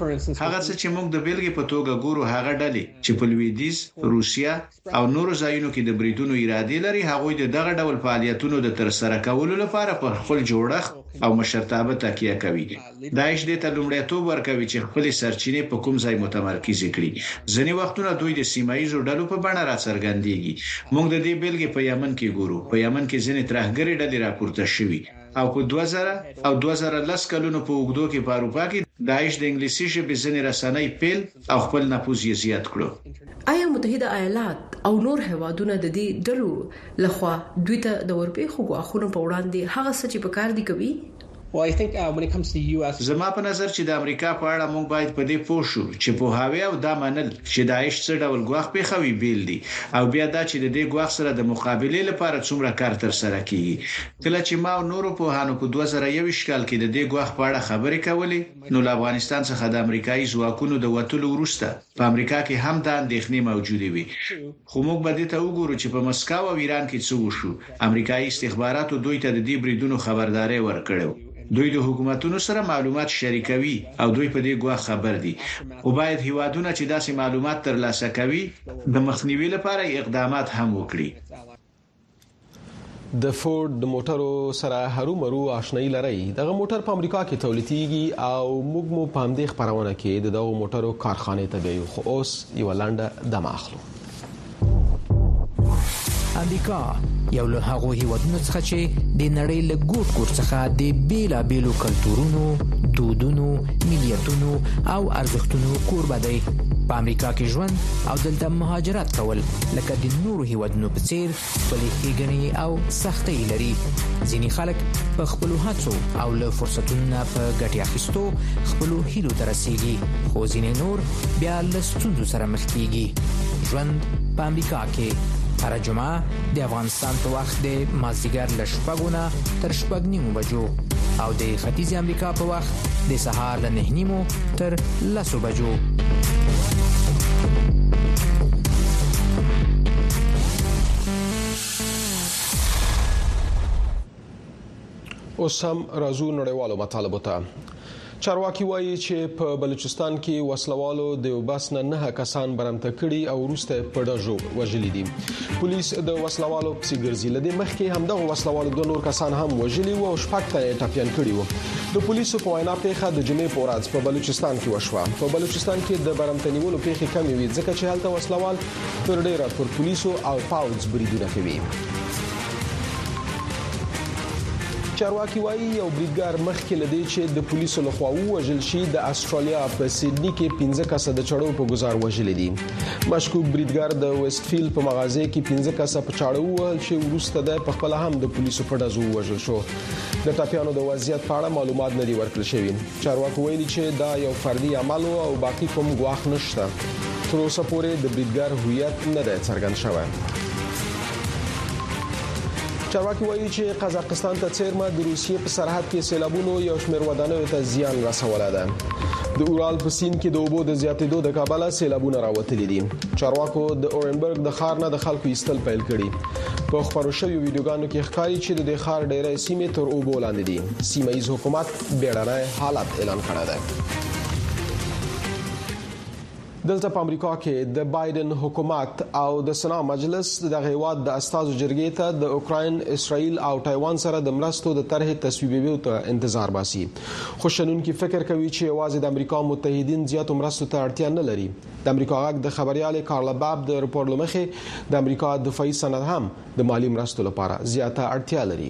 [SPEAKER 9] څه چې موږ د بیلګې په توګه ګورو هغه ډلې چې په لویدیز، روسیا او نورو ځایونو کې د بریدونو اراده لري هغه د دغه ډول فعالیتونو د تر سره کولو لپاره په خپل جوړښت او مشرتابه تکیه کوي. داعش د لومړیتوب ورکوي چې خپل سرچینې په کوم ځای متمرکز کړي. ځینې وختونه دوی د سیمایي ډلو په بڼه راڅرګندېږي. موږ د دې بیلګې په یمن کې ګورو. په یمن کې ځینې ترهګري ډلې راپورته شوي او په 2000 او 2010 کلونو په وګړو کې په اروپا کې داعش د انګلیسي ژبې ځینې رسنۍ پیل او خپل نفوذ یې زیات کړو.
[SPEAKER 11] آیا متحده ایالات او نور هیوادونه د دې ډلو لخوا دوی ته د ورپېښو غواخونو په وړاندې هغه څه چې په کار دي کوي؟
[SPEAKER 20] Well, I think when it comes to the US
[SPEAKER 9] زما په نظر چې د امریکا په اړه موږ باید په دې پوه شو چې په هاوی او د منل چې داعش څه ډول ګواښ پیښوي بیل دي او بیا دا چې د دې ګواښ سره د مقابله لپاره څومره کار تر سره کیږي. کله چې ما نورو په هانو په 2021 کال کې د دې ګواښ په اړه خبرې کولې نو له افغانستان څخه د امریکایي ځواکونو د وټلو وروسته په امریکا کې هم د اندېښنې موجوده وي. خو موږ به دې ته وګورو چې په مسکو او ایران کې څه وشو. امریکایي استخباراتو دوی ته د دې بریدونو خبرداري ورکړه. دوی د حکومتونو سره معلومات شریکوي او دوی په دې ګواښ خبر دي. او باید هیوادونه چې داسې معلومات ترلاسه کوي د مخنیوي لپاره اقدامات هم وکړي.
[SPEAKER 21] د فورد د موټرو سره هرومرو آشنایی لري. دغه موټر په امریکا کې تولیدېږي او موږ مو په همدې خبرونه کې د دغه موټرو کارخانه ته بیو. خو اوس یو لنډه دمه اخلو.
[SPEAKER 22] امریکا یو له هغو هیوادونو څخه چې د نړۍ له ګوټ ګوټ څخه د بیلابېلو کلتورونو، دودونو، ملیتونو او ارزښتونو کوربه دی. په امریکا کې ژوند او دلته مهاجرت کول لکه د نورو هیوادونو په څیر خپلې ښېګڼې او سختۍ لري. ځینې خلک په خپلو هڅو او له فرصتونو په ګټې اخیستو خپلو هیلو ته رسیږي خو ځینې نور بیا له ستونزو سره مخ کیږي. ژوند په امریکا کې هر جمعه د افغانستان په وخت د مازدیګر له 6 تر 6:30 بجو او د ختیځ امریکا په وخت د سهار له 9:30 تر 10 بجو.
[SPEAKER 21] اوس هم راځو نړیوالو مطالبو ته. چارواکي وایي چې په بلوچستان کې وسلوالو د یو بس نه 9 کسان برمته کړي او وروسته په ډزو وژلي دي. پولیس د وسلوالو پسې ګرځي. لدې مخکې همدغه وسلوالو 2 نور کسان هم وژلي او 6 ته ټپيان کړي وو. د پولیسو په وینا پیښه د جمعې په ورځ په بلوچستان کې وشوه. په بلوچستان کې د برمته نیولو پیښې کمې وي ځکه چې هلته وسلوال تر ډیره پر پولیسو او پاوځ بریدونه کوي. چارواکي وایي یو بریدګر مخکې لدی چې د پولیسو لخوا وژل شي د استرالیا په سیدنی کې 15 کسه د چړو په گزار وژل دي. مشکوک بریدګر د ویسټفیلډ په مغازه کې 15 کسه په چړو وژل شي وروسته د خپل هم د پولیسو په ډزو وژل شو. د ټاپیانو د وضعیت په اړه معلومات نه دي ورکړل شوي. چارواکي وایي چې دا یو فردي عمل او باقي کوم ګواښ نشته. تر اوسه پورې د بریدګر هویت نه دی څرګند شوی. چارواکي وایي چې قزاقستان ته څیرمه د روسیې په سرحد کې سیلابونو یو شمېر ودانیو ته زیان رسولی ده. د اورال په سیند کې د اوبو د زیاتېدو د کابل سیلابونه راوتلي دي. چارواکو د اورنبرګ د ښار نه د خلکو ایستل پیل کړي. په خبرو شویو ویډیوګانو کې ښکاري چې د ښار ډېرې سیمې تر اوبو لاندې دي. سیمه ییز حکومت بیړنی حالت اعلان کړی دی. دلته په امریکا کې د بایدن حکومت او د سنا مجلس د هیواد د استازو جرګې ته د اوکراین، اسرائیل او تایوان سره د مرستو د طرحې تصویبولو ته انتظار باسي. خو شنونکي فکر کوي چې یوازې د امریکا متحدین زیاتو مرستو ته اړتیا نه لري. د امریکا غږ د خبريال کارلا باب د رپورټ لمخې د امریکا دفاعي صنعت هم د مالی مرستو لپاره زیاته اړتیا لري.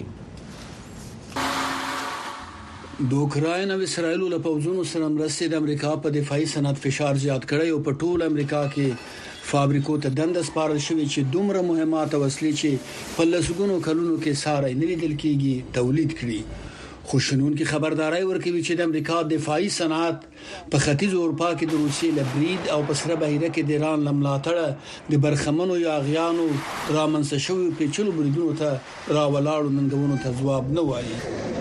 [SPEAKER 10] د اوکراین او اسرائیل له پوځونو سره مرستې د امریکا په دفاعي صنعت فشار زیات کړی او په ټول امریکا کې فابریکو ته دند سپارل شوی چې دومره مهمات او وسلې چې په لسګونو کلونو کې ساري نه لیدل کېږي تولید کړي. خوشنون کې خبرداري ورکوي چې د امریکا دفاعي صنعت په ختیځ اروپا کې د روسیې لبرید او په سره بهیره کې د ایران لملاتړ د برخمنو یاغیانو رامنځته شوی پیچلو بریدونو ته راولاړو ننګونو ته ځواب نه وایي.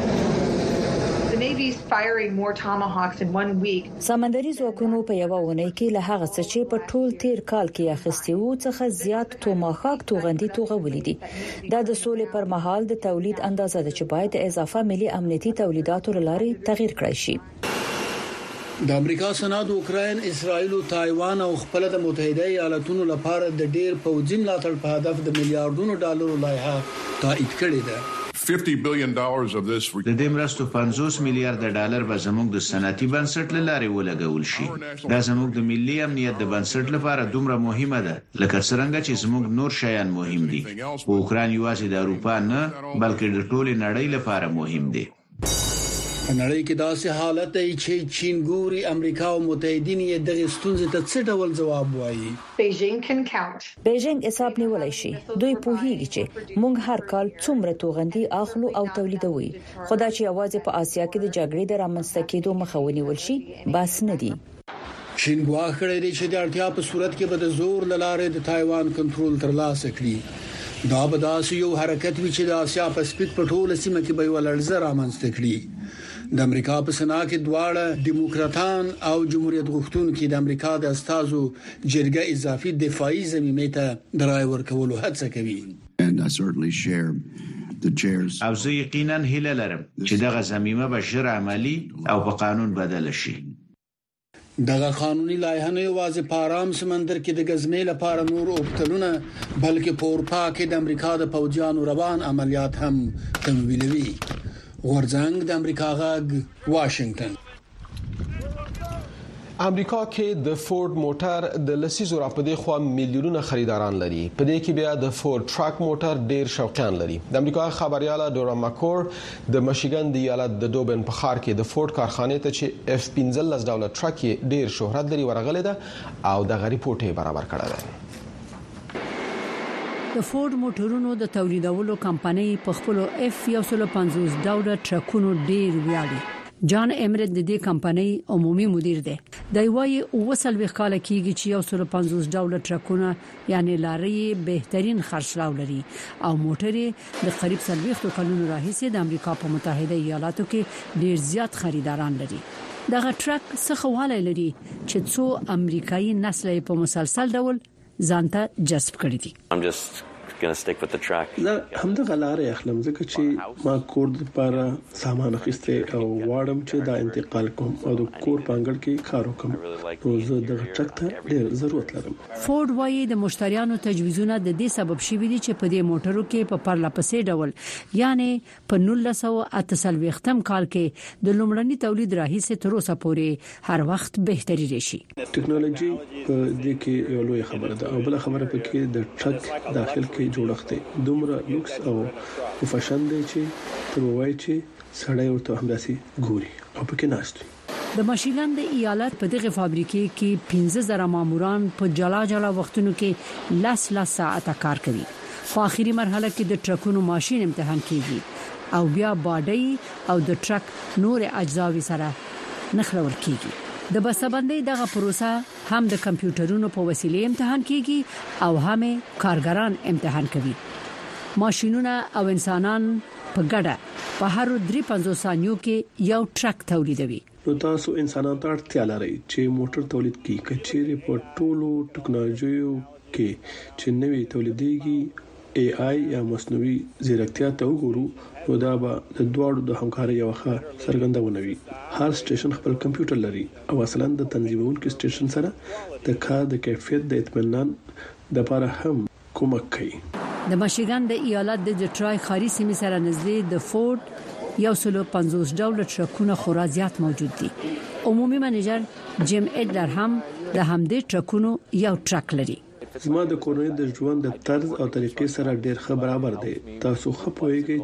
[SPEAKER 13] سمندري ځواکونو په یو ونې کې له هغه څه چې په ټول تیر کال کې اخیستي وو څخه زیات توماخاک توغندي توغولې دي. دا د سولې پر مهال د تولید اندازه ده چې باید اضافه ملي امنیتي تولیداتو لاري تغیر کړی شي.
[SPEAKER 10] د امریکا سناد اوکراین، اسرائیل او تایوان او خپل د متحده ایالاتونو لپاره د ډیر پوځي ملاتړ په هدف د میلیارډونو ډالرو لایحه تایید کړې ده.
[SPEAKER 2] $50 billion of this
[SPEAKER 9] د دې مرستو 50 میلیارډ ډالر به زموږ د صنعتي بنسټ لارې ولګول شي. دا زموږ د ملي امنیت د بنسټ لپاره دومره مهمه ده لکه څنګه چې زموږ نور شیان مهم دي. اوکراین یوازې د اروپا نه بلکې د ټولې نړۍ لپاره مهم دی.
[SPEAKER 10] په نړۍ کې داسې حالت دی چې چین ګوري امریکا او متحدین یې دغه ستونزې ته څه ډول جواب وایي.
[SPEAKER 13] بیجینګ حساب نیولای شي. دوی پوهیږي چې موږ هر کال څومره توغندي اخلو او تولیدوي. خدای چې आवाज په آسیا کې د جګړې د رامنځته کېدو مخه ونیول شي بس نه دی.
[SPEAKER 10] چین ګواښ کړی دی چې د اړتیا په صورت کې به د زور لاره د تایوان کنټرول ترلاسه کړي. دا به داسې یو حرکت وي چې د آسیا پاسفیک په ټوله سیمه کې به ولړزه رامنځته کړي. د امریکا په سنا کې دواړه دیموکراتان او جمهوریت غوښتونکي د امریکا د استازو جرګه اضافي دفاعي ضمیمې ته درای ورکولو هڅه کوي.
[SPEAKER 9] او زه یقینا هیله لرم چې دغه ضمیمه به ژر عملی او په قانون بدل شي.
[SPEAKER 10] دغه قانوني لایحه نه یوازې په آرام سمندر کې د غزمې لپاره نور اوبتلونه بلکې په اروپا کې د امریکا د پوځیانو روان عملیات هم تمویلوي. غورځنګ د امریکا غږ واشنگټن.
[SPEAKER 21] امریکا کې د فورد موټر د لسیزو راپدې خو میلیونونه خریداران لري. په دې کې بیا د فورد ټرک موټر ډیر شوقیان لري. د امریکا خبرياله ډورا ماکور د مشیګن د ایالت د دوبن په ښار کې د فورد کارخانه ته چې F15 ډول ټرک ډیر شهرت لري ورغله ده او د غریب پټه برابر کړه ده.
[SPEAKER 4] د فورد موټرونو د تولیدولو کمپنۍ په خپل F150 ډول ټرکونو ډیر ویاړي. جان امرت د دې کمپنۍ عمومي مدیر دی. د وايي اوسل وکاله کیږي چې 150 ډول ټرکونه یعنی لارې بهترین خرڅلاو لري او موټرې د قریب 30 کلونو راهیسې د امریکا په متحده ایالاتو کې ډیر زیات خریداران لري. دغه ټرک څه خواله لري چې څو امریکایي نسل په مسلسل ډول ځانته جذب کړی دي.
[SPEAKER 5] زه همدغه لارې اخلم ځکه چې ما کور لپاره سامان اخیسته او واړم چې دا انتقال کوم او د کور پانګړ کې کار وکم. نو زه د ټرک ته ډېر ضرورت لرم.
[SPEAKER 4] فورد وايي د مشتریانو تجویزونه د دې سبب شوي دي چې په دې موټرو کې په پرلپسې ډول یعنی په 1998 کال کې د لومړني تولید راهیسې تر اوسه پورې هر وخت بهتري راشي.
[SPEAKER 5] ټکنالوژي په دې کې یو لوی خبره ده او بل خبره پکې د ټرک داخل کې جوړښت دومره لوکس او فیشن دی چې تر وای چې سړی ورته همداسي ګوري او پکې ناشته.
[SPEAKER 4] د ماشیلند ایالت په دغه فابریکې کې 15000 ماموران په جلا وختونو کې لاس ساعته کار کوي. په اخیری مرحله کې د ټرکونو ماشين امتحان کیږي او بیا باډي او د ټرک نور اجزاوي سره نخلول کیږي. د بسابندۍ دغه پروسه هم د کمپیوټرونو په وسیله امتحان کیږي او هم کارګران امتحان کوي. ماشينونه او انسانان په ګډه په هر 3-5 ثانیو کې یو ټرک تولیدوي.
[SPEAKER 5] نو تاسو انسانانو ته اړتیا لرئ چې موټر تولید کړي. کچېره په ټولو ټکنالوژیو کې چې نوې تولیدېږي AI یا مصنوعي ځیرکتیا ته وګورو نو دا به د دوړو د همکارۍ یو ښه څرګندونه وي. هر سټیشن خپل کمپیوټر لري او اصلا د تنظیمونکو سټیشن سره د کار د کیفیت د اطمینان د لپاره هم کومک کوي.
[SPEAKER 4] د مشیګن د ایالت د ډیټرای خاري سیمې سره نږدې د فورد 150 ډول ټرکونه خورا زیات موجود دي. عمومي منیجر جیم اډلر هم د همدې ټرکونو یو ټرک لري.
[SPEAKER 5] زما د کورنۍ د ژوند د طرز او طریقې سره ډېر ښه برابر دی. تاسو خو پوهیږئ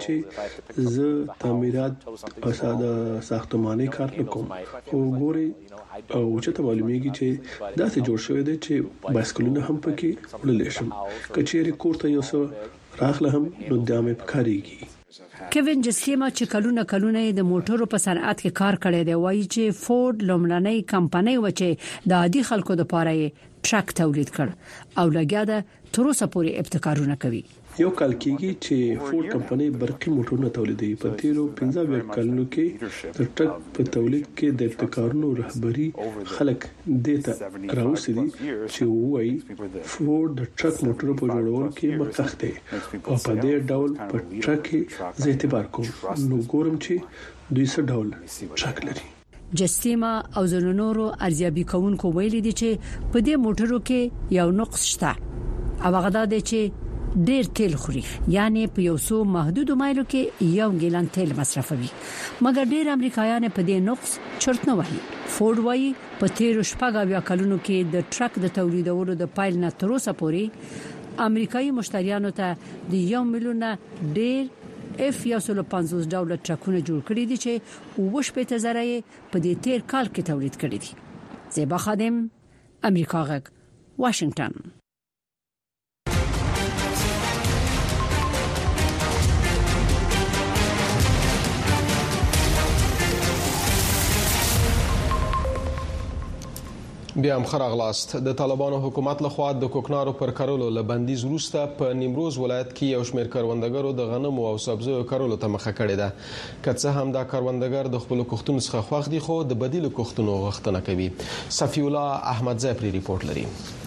[SPEAKER 5] چې زه تعمیرات او ساده ساختماني کار کوم. او ګوري او چې ته معلومیږي چې دا څه جوړ شوی دی چې بایسکلونه هم پکې وړل شم. کچېری کوړه یو څه راخله هم نو دامه پکاريږي.
[SPEAKER 4] کوین جسکیما چې کلونه د موټرو په صنعت کې کار کړی دی وایي چې فورد لومړنۍ کمپنۍ و چې د عادي خلکو لپاره ټرک تولید کړ او لګیا ده تر اوسه پورې ابتکارونه کوي.
[SPEAKER 5] یو کال کېږي چې فورد کمپنۍ برقي موټرونه تولیدوي. په تیرو 15 کلونو کې د ټرک په تولید کې د ابتکارونو رهبری خلک دته راوستي دي چې وایي فورد د ټرک موټرو په جوړولو کې مخکښ دی او په دې ډول په ټرک کې زه اعتبار کوم. نو ګورم چې دوی څه ډول ټرک لري.
[SPEAKER 4] جسیما او زنونورو ارزیابي کوونکو ویلي دي چې په دې موټرو کې یو نقص شته او هغه دا دی چې ډېر تیل خوري، یعنی په یو څو محدود مایلو کې یو ګیلان تیل مصرفوي. مګر ډېر امریکایان په دې نقص چرت نه وایي. فورد وایي په تیر شپږ کلونو کې د ټرک د تولیدولو د پایل نه تر اوسه پورې امریکایي مشتریانو ته د 1 میلیون ډېر F-150 ډول ټرکونه جوړ کړي دي چې 2.0 په دې تیر کال کې تولید کړي دي. زیبا خادم، امریکا غږ، واشنگټن.
[SPEAKER 21] بیا هم خراغلاست. د طالبانو حکومت لخوا د کوکنارو پر کرلو لبندیز وروسته په نیمروز ولایت کې یو شمېر کروندګرو د غنمو او سبزیو کرلو ته مخه کړې ده. که څه هم دا کروندګر د خپل کوښتونو څخه خوښ دي خو د بدیل کوښتونو غوښتنه کوي. صفی الله احمدزی پری ریپورت لري.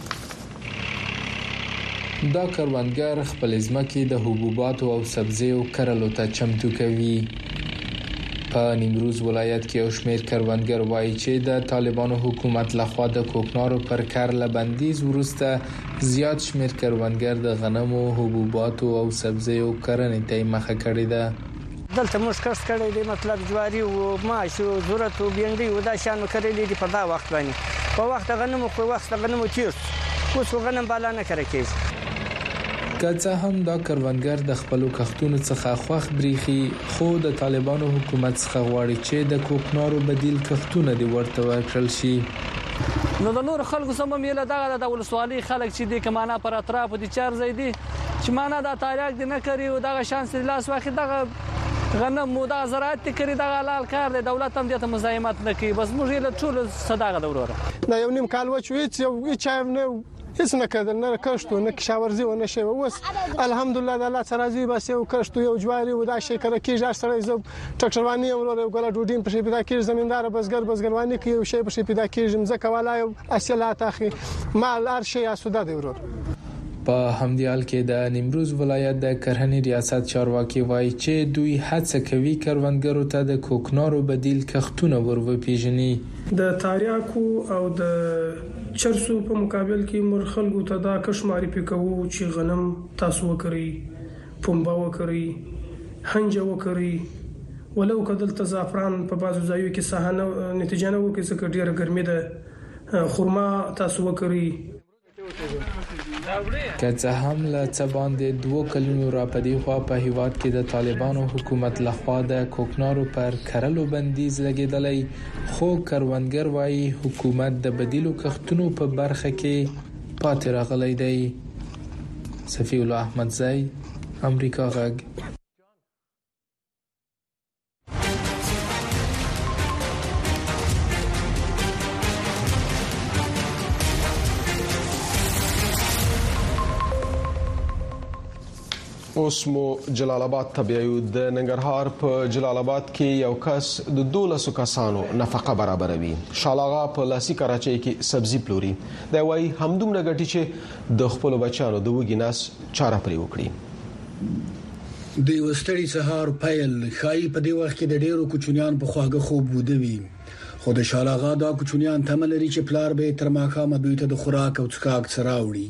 [SPEAKER 3] دا کروندګر خپل ځمکې د حبوباتو او سبزیو کرلو ته چمتو کوي. په نیمروز ولایت کې یو شمېر کروندګر وایي چې د طالبانو حکومت لخوا د کوکنارو پر کرله بندیز وروسته زیات شمېر کروندګر د غنمو، حبوباتو او سبزیو کرنې ته مخه کړې ده.
[SPEAKER 8] دلته موږ کښت کړی دی، مطلب جواری او ماش او ذرت او بینګړي او دا شان کړی دي په دا وخت باندې. په وخت غنمو خو وخت غنمو تیر اوس غنم بالا نه کړی کېږي.
[SPEAKER 3] که څه هم دا کروندګر د خپل کښتونو څخه خوښ بریخي خو د طالبانو حکومت څخه غواړي چې د کوکنارو بدیل کښتونه دی ورته ورکړل شي.
[SPEAKER 23] نو د نور خلکو سم میله دغه د ولسوالۍ خلک چې د کمانه پر اطراف دي چار زې دي چې معنا د تاریخ دی نه کوي او دغه شانس لاس واخی دغه غنم مو د زراعت کوي دغه لال کار دی. دولت هم دته مزاحمت نه کوي. بس موږ له ټول صداقه دوره
[SPEAKER 24] دا یو نیم کال وچوي چې چا نه هیڅ نه کړل، نه کښتو نه کشاورزي ونه شي. اوس الحمدلله د الله سره راضي بس یو کښتو یو جواري و دا شي کړه کېږي. سره زه ټکټروانی ورو ګل ډوډین په شي پیدا کېږي. زمیندار بزګروانی کې یو شی په شي پیدا کېږي. مزه کولا یو اصلات اخی مال ارشي اسوده دی ورور.
[SPEAKER 3] په همدې حال کې د نیمروز ولایت د کرهنې ریاست چارواکي وایي چې دوی هڅه کوي کروندګرو ته د کوکنارو بدیل کښتونه ورپېژني.
[SPEAKER 25] د تاریاکو او د چرسو په مقابل کې مرخلګو ته دا کشماري پکوو چې غنم تاسو وکړي، پنبه وکړي، هنجه وکړي، ولو کدل تزعفران په بازو ځایو کې سهانه نتیجه نه وکړي ځکه ډیره ګرمي ده، خرما تاسو وکړي.
[SPEAKER 3] که څه هم له څه باندې 2 کلونو را پدې خوا په هیواد کې د طالبانو حکومت لخوا د کوکنارو پر کرلو بندیز لګیدلی خو کروندګر وایي حکومت د بدیلو کښتونو په برخه کې پاتې راغلی دی. صفی الله احمدزی، امریکا غږ.
[SPEAKER 21] اوس مو جلال آباد ته بیایو. د ننګرهار په جلال آباد کې یو کس د 12 کسانو نفقه برابروي. شالاغا په لاسي کراچۍ کې سبزي پلوري. دا وایي همدومره ګټي چې د خپل بچانو د وګي ناس چاره پرې وکړي.
[SPEAKER 10] د وستړي سهار پیل خای په دی وخت کې د ډیرو کوچنیان په خواږه خوب ودوي. خو د شالاغا دا کوچنیان تمل لري چې پلار به تر ماخامه دوی ته د خوراک او څښاک سره راوړي.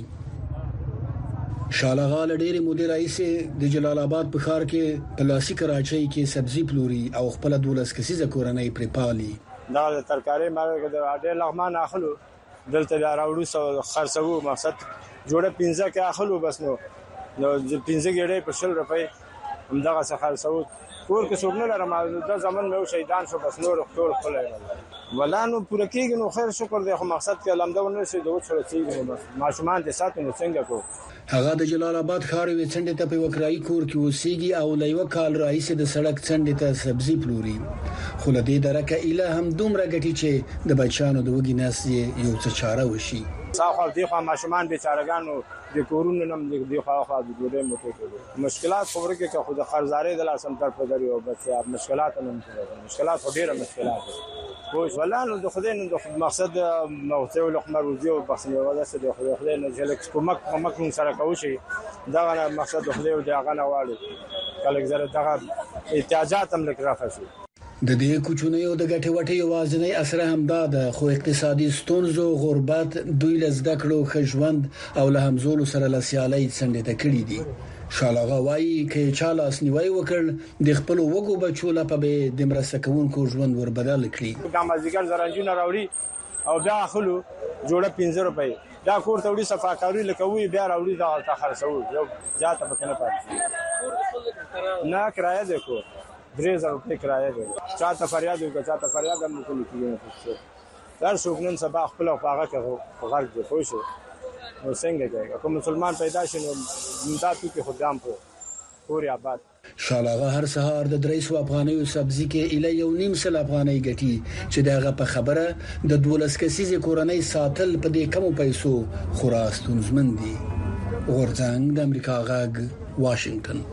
[SPEAKER 10] شالاغا لډيري مدیر رئیس د جلال آباد په ښار کې پلاسي کراچۍ کې سبزي پلوري او خپل 12 کسیزه کورنۍ پرې پالي.
[SPEAKER 1] دا ترکاري مارګه د اډې لغمان اخلو دلته راوړو سو خرڅو مقصد جوړه 15 کې اخلو بس نو 15 ګړې په 100 روپۍ همدغه څه خرڅو کور کې څوک نه لرم دا زمون مې شهیدان شو بس نور ټول خلای ولانو پوره کېږي نو خیر شکر دی خو مقصد کې لمدونه شي دوه څه چیږي بس ماشومان د ساتنې څنګه کو.
[SPEAKER 10] هغه د جلال آباد ښار وی څنډه ته په وکرای کور کې وسیږي او لایو کال رئیس د سړک څنډه ته سبزي پلوري. خو لدې درکه اله هم دومره ګټي چې د بچانو د وګي ناس یو څه چاره وشي.
[SPEAKER 1] صاحب دی خو ماشومان بیچارهګانو د کورونو نم دی خو د ګورې موټو مشکلات خبره کې خو د قرضداري د لاسم تر په دریو بس مشکلات هم مشکلات ډیره مشکلات خوش ولانو د خدای نن د مقصد موته لخمر وزي او بس نو ولا څه د خدای نه جلک کومک سره کوشي دا مقصد د خدای او د هغه نه واړي کله زره دغه احتیاجات هم لکرافه شي.
[SPEAKER 10] د دې کوچنیو د غټي وټي وازنې اثر هم ده خو اقتصادي ستونزو غربت دوی لزده کړو خژوند او له همزولو سره لسیالي څنډه ته کړی دي. شالاغا وایي کې چاله اسنیوي وکړ د خپل وګو بچو لا په د مرسته کوونکو ژوند ور بدل کړي.
[SPEAKER 1] دا مازیګر زرنجونه راوړي او بیا خلو جوړه 15 روپۍ دا کور ته وړي صفاکاري لکوي بیا راوړي دا تا خرڅو یو ځاته پکنه پاتې نه کرایه ده کو 3000 روپۍ کرایه ده چاته فریاد وکړه چاته فریاد هم کوي کیږي تر څوګنن سبا خپل خواغه کې غږ دی خو شو نو څنګه کوي کوم مسلمان پیدا شي نو متاتو کې خدام په پوري آباد.
[SPEAKER 10] شالاغا هر سهار د 300 افغانیو سبزي کې اله یو نیم سل افغانۍ ګټي چې دغه په خبره د 12 کسیزه کورنۍ ساتل په دې کمو پیسو خراستون زمندي. غورځنګ د امریکا غږ واشنگټن.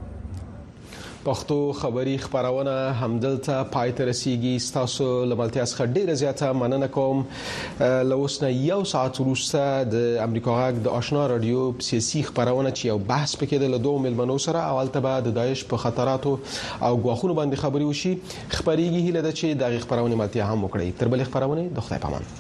[SPEAKER 21] پښتو خبری خبرونه همدلته پای ته رسیدي. تاسو لملتیا څخه ډیره زیاته مننه کوم. لوسنه یو ساعت وروسته د امریکا غږ د آشنا رادیو سیاسي خبرونه چې یو بحث پکې د دوه ملمنو سره اولته به د داعش په خطراتو او غواخونو باندې خبري وشي. خبريږي هله د چې د خبرونه ملتیا هم وکړي. تر بل خبرونه د خدای پامان.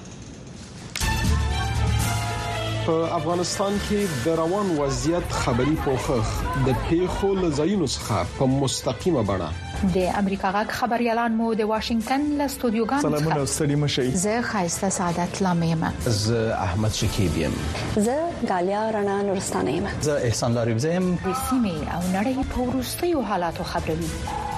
[SPEAKER 21] په افغانستان کې د روان وضعیت خبري پوښښ د پیښو لزاینو څخه په مستقیمه بڼه
[SPEAKER 7] د امریکا غږ خبريالان مو د واشنگټن له استودیوګانو
[SPEAKER 14] سلامونه ستړي مشي.
[SPEAKER 7] زه خایسته سعادت لامیم.
[SPEAKER 21] زه احمد شکیب یم.
[SPEAKER 15] زه غالیا رڼا نورستانه یم.
[SPEAKER 16] زه احسان لاريب زم.
[SPEAKER 7] د سیمې او نړۍ په وروستیو حالاتو خبروي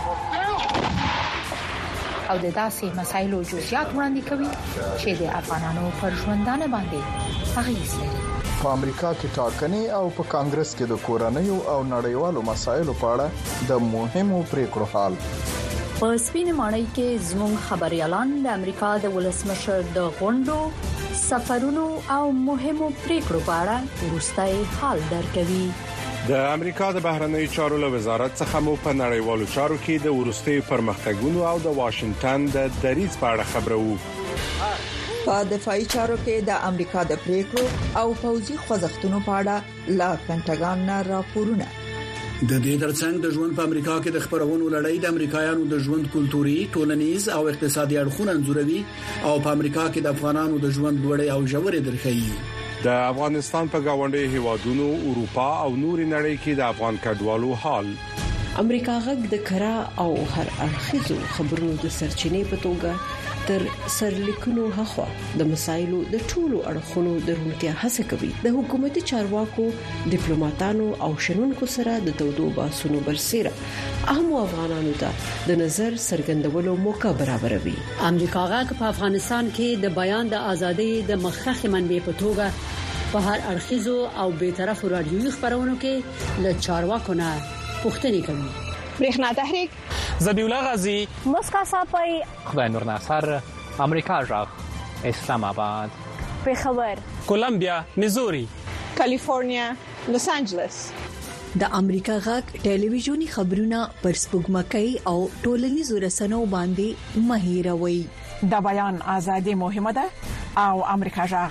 [SPEAKER 7] او د داسې مسایلو جزئیات وړاندې کوي چې د افغانانو پر ژوندانه باندې اغیز لري.
[SPEAKER 14] په امریکا کې ټاکنې او په کانګرس کې د کورنیو او نړیوالو مسایلو په اړه د مهمو پریکړو حال.
[SPEAKER 13] په سپینې ماڼۍ کې زموږ خبريالان د امریکا د ولسمشر د غونډو سفرونو او مهمو پریکړو په اړه وروستي حال درکوي.
[SPEAKER 12] د امریکا د بهرنی چارو له وزارت څخه مو په نړیوالو چارو کې د ورستي پرمختګونو او د واشنگټن د دریځ په اړه خبرو.
[SPEAKER 6] په دفاعي چارو کې د امریکا د پریکړو او پوځي خوځښتونو په اړه لا پینټاګان نه راپورونه.
[SPEAKER 10] د دې ترڅنګ د ژوند په امریکا کې د خبرونو لړۍ د امریکایانو د ژوند کلتوري، ټولنیز او اقتصادي اړخونه انځوروي او په امریکا کې د افغانانو د ژوند لوړې او ژورې درخې.
[SPEAKER 12] د افغانستان په گاونډي هیوادونو، اروپا او نوري نړۍ کې د افغان کډوالو حال.
[SPEAKER 11] امریکا غږ د کرا او هر اړخیزو خبرونو د سرچینې په توګه تر سرلیکونو هخوا د مسایلو د ټولو اړخونو درونتیا هڅه کوي. د حکومتي چارواکو، ډیپلوماټانو او شنونکو سره د تودو باسونو برسېره اهم افغانانو ته د نظر څرګندولو موقع برابروي.
[SPEAKER 4] امریکا غږ په افغانستان کې د بیان د ازادۍ د مخخخ منبع په توګه په هر اړخیزو او بیطرف رادیوي خبرونو کې له چارواکو نه پوښتنې کوي.
[SPEAKER 26] برېښنا تحریک،
[SPEAKER 27] ذبیح الله غازی،
[SPEAKER 26] مسکا صافی،
[SPEAKER 27] خدای نور ناصر، امریکا غږ، اسلام آباد،
[SPEAKER 26] پېښور،
[SPEAKER 27] کولمبیا، میزوري،
[SPEAKER 26] کالیفورنیا، لوس انجلس،
[SPEAKER 4] د امریکا غاک ټلویزیونی خبرونه پر سپوږمکۍ او ټولنیزو رسنیو باندې مهیروي.
[SPEAKER 6] د بیان ازادي مهمه ده او امریکا غاک